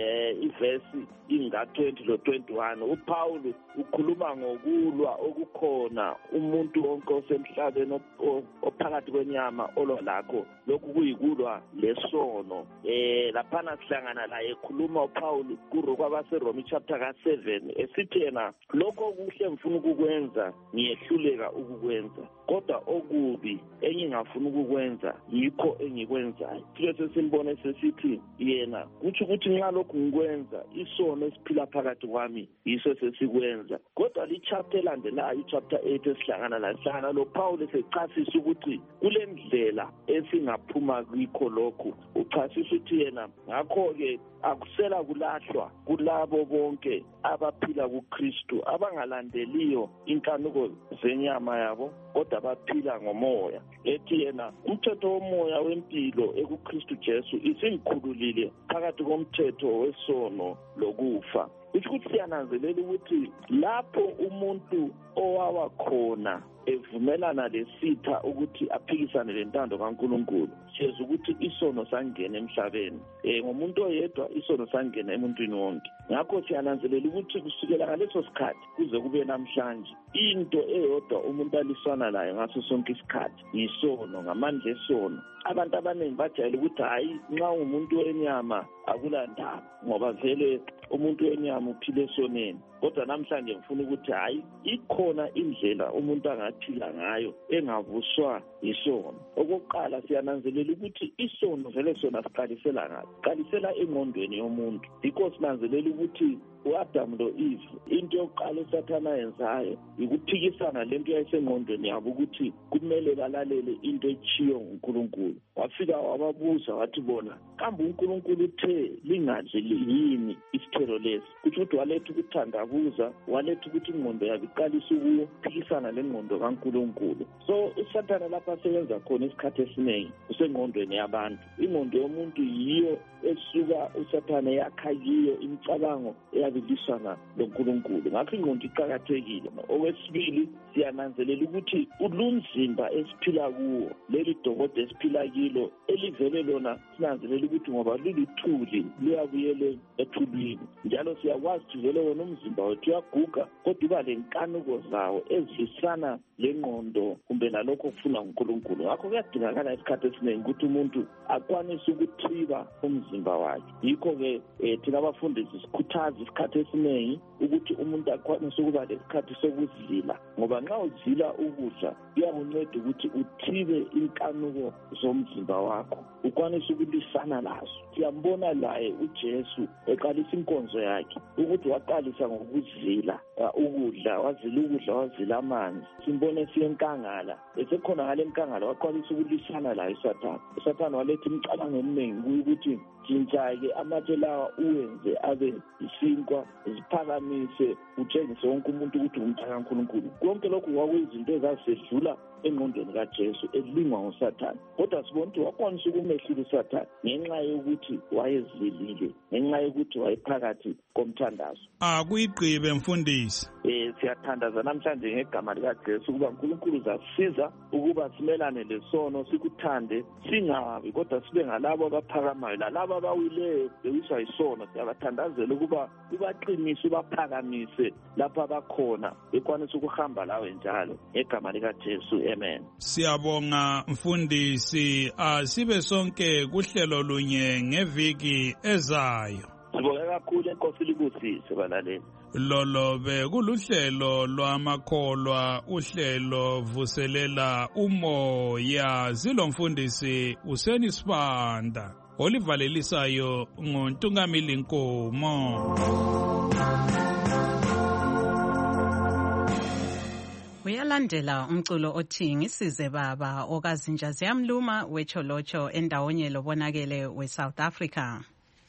ivesi inga20 lo 21. uPaul ukhuluma ngokulwa okukhona umuntu wonke osemhlabeni ophakathi kwenyama olwa lakho lokhu kuyikulwa lesono. Laphana sihlangana la ekhuluma uPaul kwabaseRoma ichapter ka7 esithi yena lokho kuhle ngifuna ukukwenza ngiyehluleka ukukwenza kodwa okubi engingafuna ukukwenza yikho engikwenzayo. Sike simbone sesithi yena kuthi nxa lokhu ngikwenza isono esiphila phakathi kwami yiso sesikwenza. Kodwa lichapter elandelayo ichapter 8 esihlangana la sihlangana lo Paul esechasisa ukuthi kule ndlela esingaphuma kikho lokhu uchasisa ukuthi yena ngakho ke akusela kulahlwa kulabo bonke abaphila kuKristu abangalandeliyo inkanuko zenyama yabo kodwa baphila ngomoya. Ethi yena umthetho womoya wempilo ekuKristu Jesu isingikhululile phakathi komthetho wesono lokufa. Ukuthi siyananzelela ukuthi lapho umuntu owawa khona evumelana lesitha ukuthi aphikisane lentando kaNkulunkulu siyeza ukuthi isono sangena emhlabeni. Ngomuntu oyedwa isono sangena emuntwini wonke. Ngakho siyananzelela ukuthi kusukela ngaleso sikhathi kuze kube namhlanje into eyodwa umuntu aliswana nayo ngaso sonke isikhathi isono ngamandla esono. Abantu abaningi bajayele ukuthi hayi nxa umuntu wenyama akulandaba ngoba vele umuntu wenyama uphile esoneni. Kodwa namhlanje ngifuna ukuthi hayi ikhona indlela umuntu angaphila ngayo engavuswa isono. Okokuqala siyananzelela ukuthi isono vele sona siqalisela ngayo. Siqalisela engqondweni yomuntu. Because sinanzelela ukuthi uAdam lo Eve into yokuqala uSathana yenzayo ukuphikisana lento yayisengqondweni yabo ukuthi kumele balalele into echiyo nguNkulunkulu. Wafika wababuza wathi bona kambe uNkulunkulu uthe lingadli yini isithelo lesi? Ukuthi waletha ukuthandabuza waletha ukuthi ingqondo yabo iqalise ukuphikisana lengqondo kaNkulunkulu. So uSathana lapha asebenza khona isikhathi esiningi usengqondweni yabantu. Ingqondo yomuntu yiyo esuka uSathana yakha kiyo imicabango eyabilisana loNkulunkulu. Ngakho ingqondo iqhakathekile. Okwesibili siyananzelela ukuthi ulunzimba esiphila kuwo leli dokodo esiphila kilo elivele lona sinanzelela ukuthi ngoba luluthuli luyabuyele ethulini. Njalo siyakwazi ukuthi vele wona umzimba wethu uyaguga kodwa uba lenkanuko zawo ezisana lengqondo kumbe nalokho okufuna uNkulunkulu. Ngakho kuyadingakala isikhathi esiningi ukuthi umuntu akwanise ukuthiba umzimba zomzimba wakhe. Yikho-ke thina abafundisi sikhuthaza isikhathi esiningi ukuthi umuntu akwanise ukuba lesikhathi sokuzila, ngoba nxa uzila ukudla kuyakunceda ukuthi uthibe inkanuko zomzimba wakho, ukwanise ukulwisana lazo. Siyambona laye uJesu eqalisa inkonzo yakhe ukuthi waqalisa ngokuzila ukudla, wazila amanzi. Simbone siye enkangala, esekhona ngale enkangala waqalisa ukulwisana laye uSathane waletha imicabango eminingi ukuthi jinja-ke amatshe lawa uwenze abe isinkwa, ziphakamise, utshengise wonke umuntu ukuthi umntwana kaNkulunkulu. Konke lokhu kwakuyizinto ezazisedlula engqondweni kaJesu elingwa nguSathane, kodwa sibona ukuthi wakwanisa ukumehlula uSathane ngenxa yokuthi wayezilile, ngenxa yokuthi wayephakathi komthandazo. Kuyigqibe mfundisi. Siyathandaza namhlanje ngegama likaJesu ukuba uNkulunkulu uzasisiza ukuba simelane lesono, sikuthande, singabi kodwa sibe ngalabo abaphakamayo, lalabo abawileyo bewiswa yisono. Siyabathandazela ukuba ubaqinise, ubaphakamise lapha abakhona, bekwanisa ukuhamba lawe njalo ngegama likaJesu. Amen. Siyabonga mfundisi, sibe sonke kuhlelo lunye ngeviki ezayo. Sibonga kakhulu, enkosi libusise balaleli. Lolo bekuluhlelo lwamakholwa, uhlelo vuselela umoya. Zilomfundisi Useni Sibanda, olivalelisayo nguNtungamili Nkomo. Uyalandela umculo othi ngisize baba okazinja ziyamluma wecholocho endawonye lobonakele we-South Africa.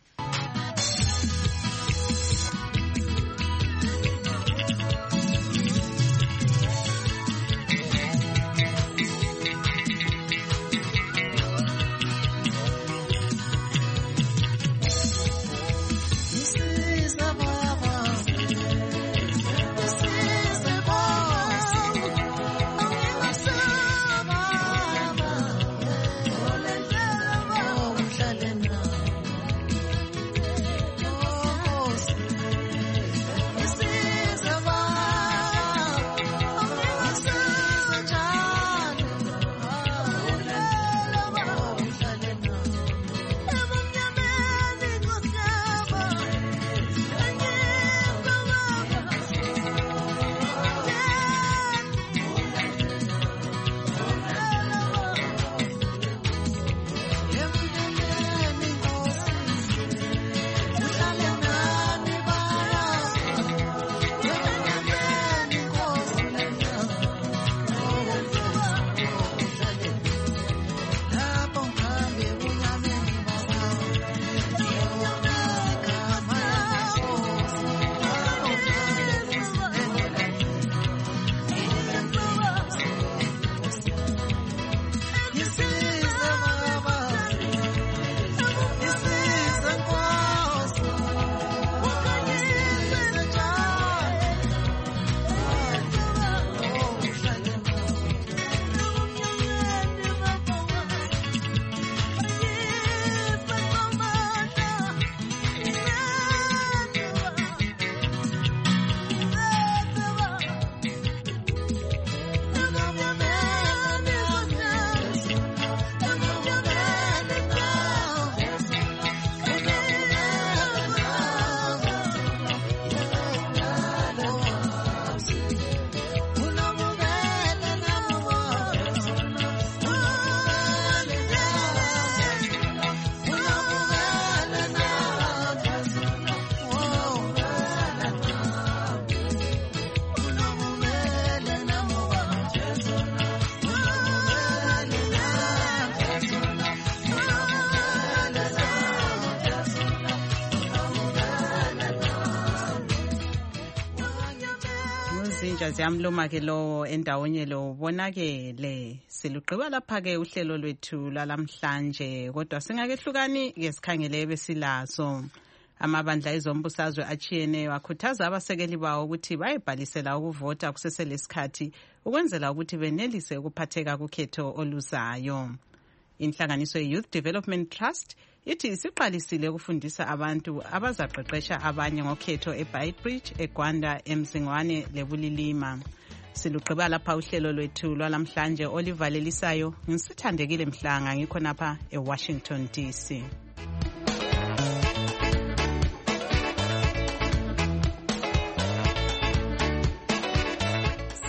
Ziyamluma ke lo endawonye lo bonakele. Silugqiba lapha ke uhlelo lwethu lalamhlanje, kodwa singakehlukani ke sikhangele besilazo. Amabandla ezombusazwe achiyeneyo akhuthaza abasekeli bawo ukuthi bayibhalisela ukuvota kuseselesikhathi ukwenzela ukuthi benelise ukuphatheka kukhetho oluzayo. Inhlanganiso ye-Youth Development Trust ithi isiqalisile ukufundisa abantu abazaqeqesha abanye ngokhetho eBeitbridge, eGwanda, eMzingwane leBulilima. Silugqiba lapha uhlelo lwethu lwalamhlanje olivalelisayo. Ngisithandekile Mhlanga, ngikhonapha eWashington DC.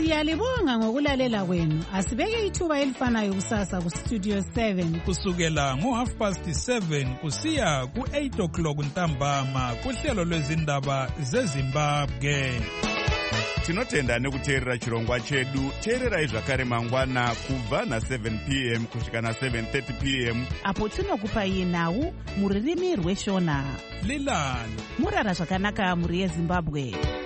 Siyalibonga ngokulalela kwenu. Asibeke ithuba elifanayo kusasa kuStudio 7 kusukela ngo7:30 kusiya ku8 ntambama kuhlelo lwezindaba zeZimbabwe. Tinotenda nekuteerera chirongwa chedu. Teererai zvakare mangwana kubva na7 p.m. kusvika na7:30 p.m. apo tinokupai nhau muririmi rweshona. Lilani murara zvakanaka muri yeZimbabwe.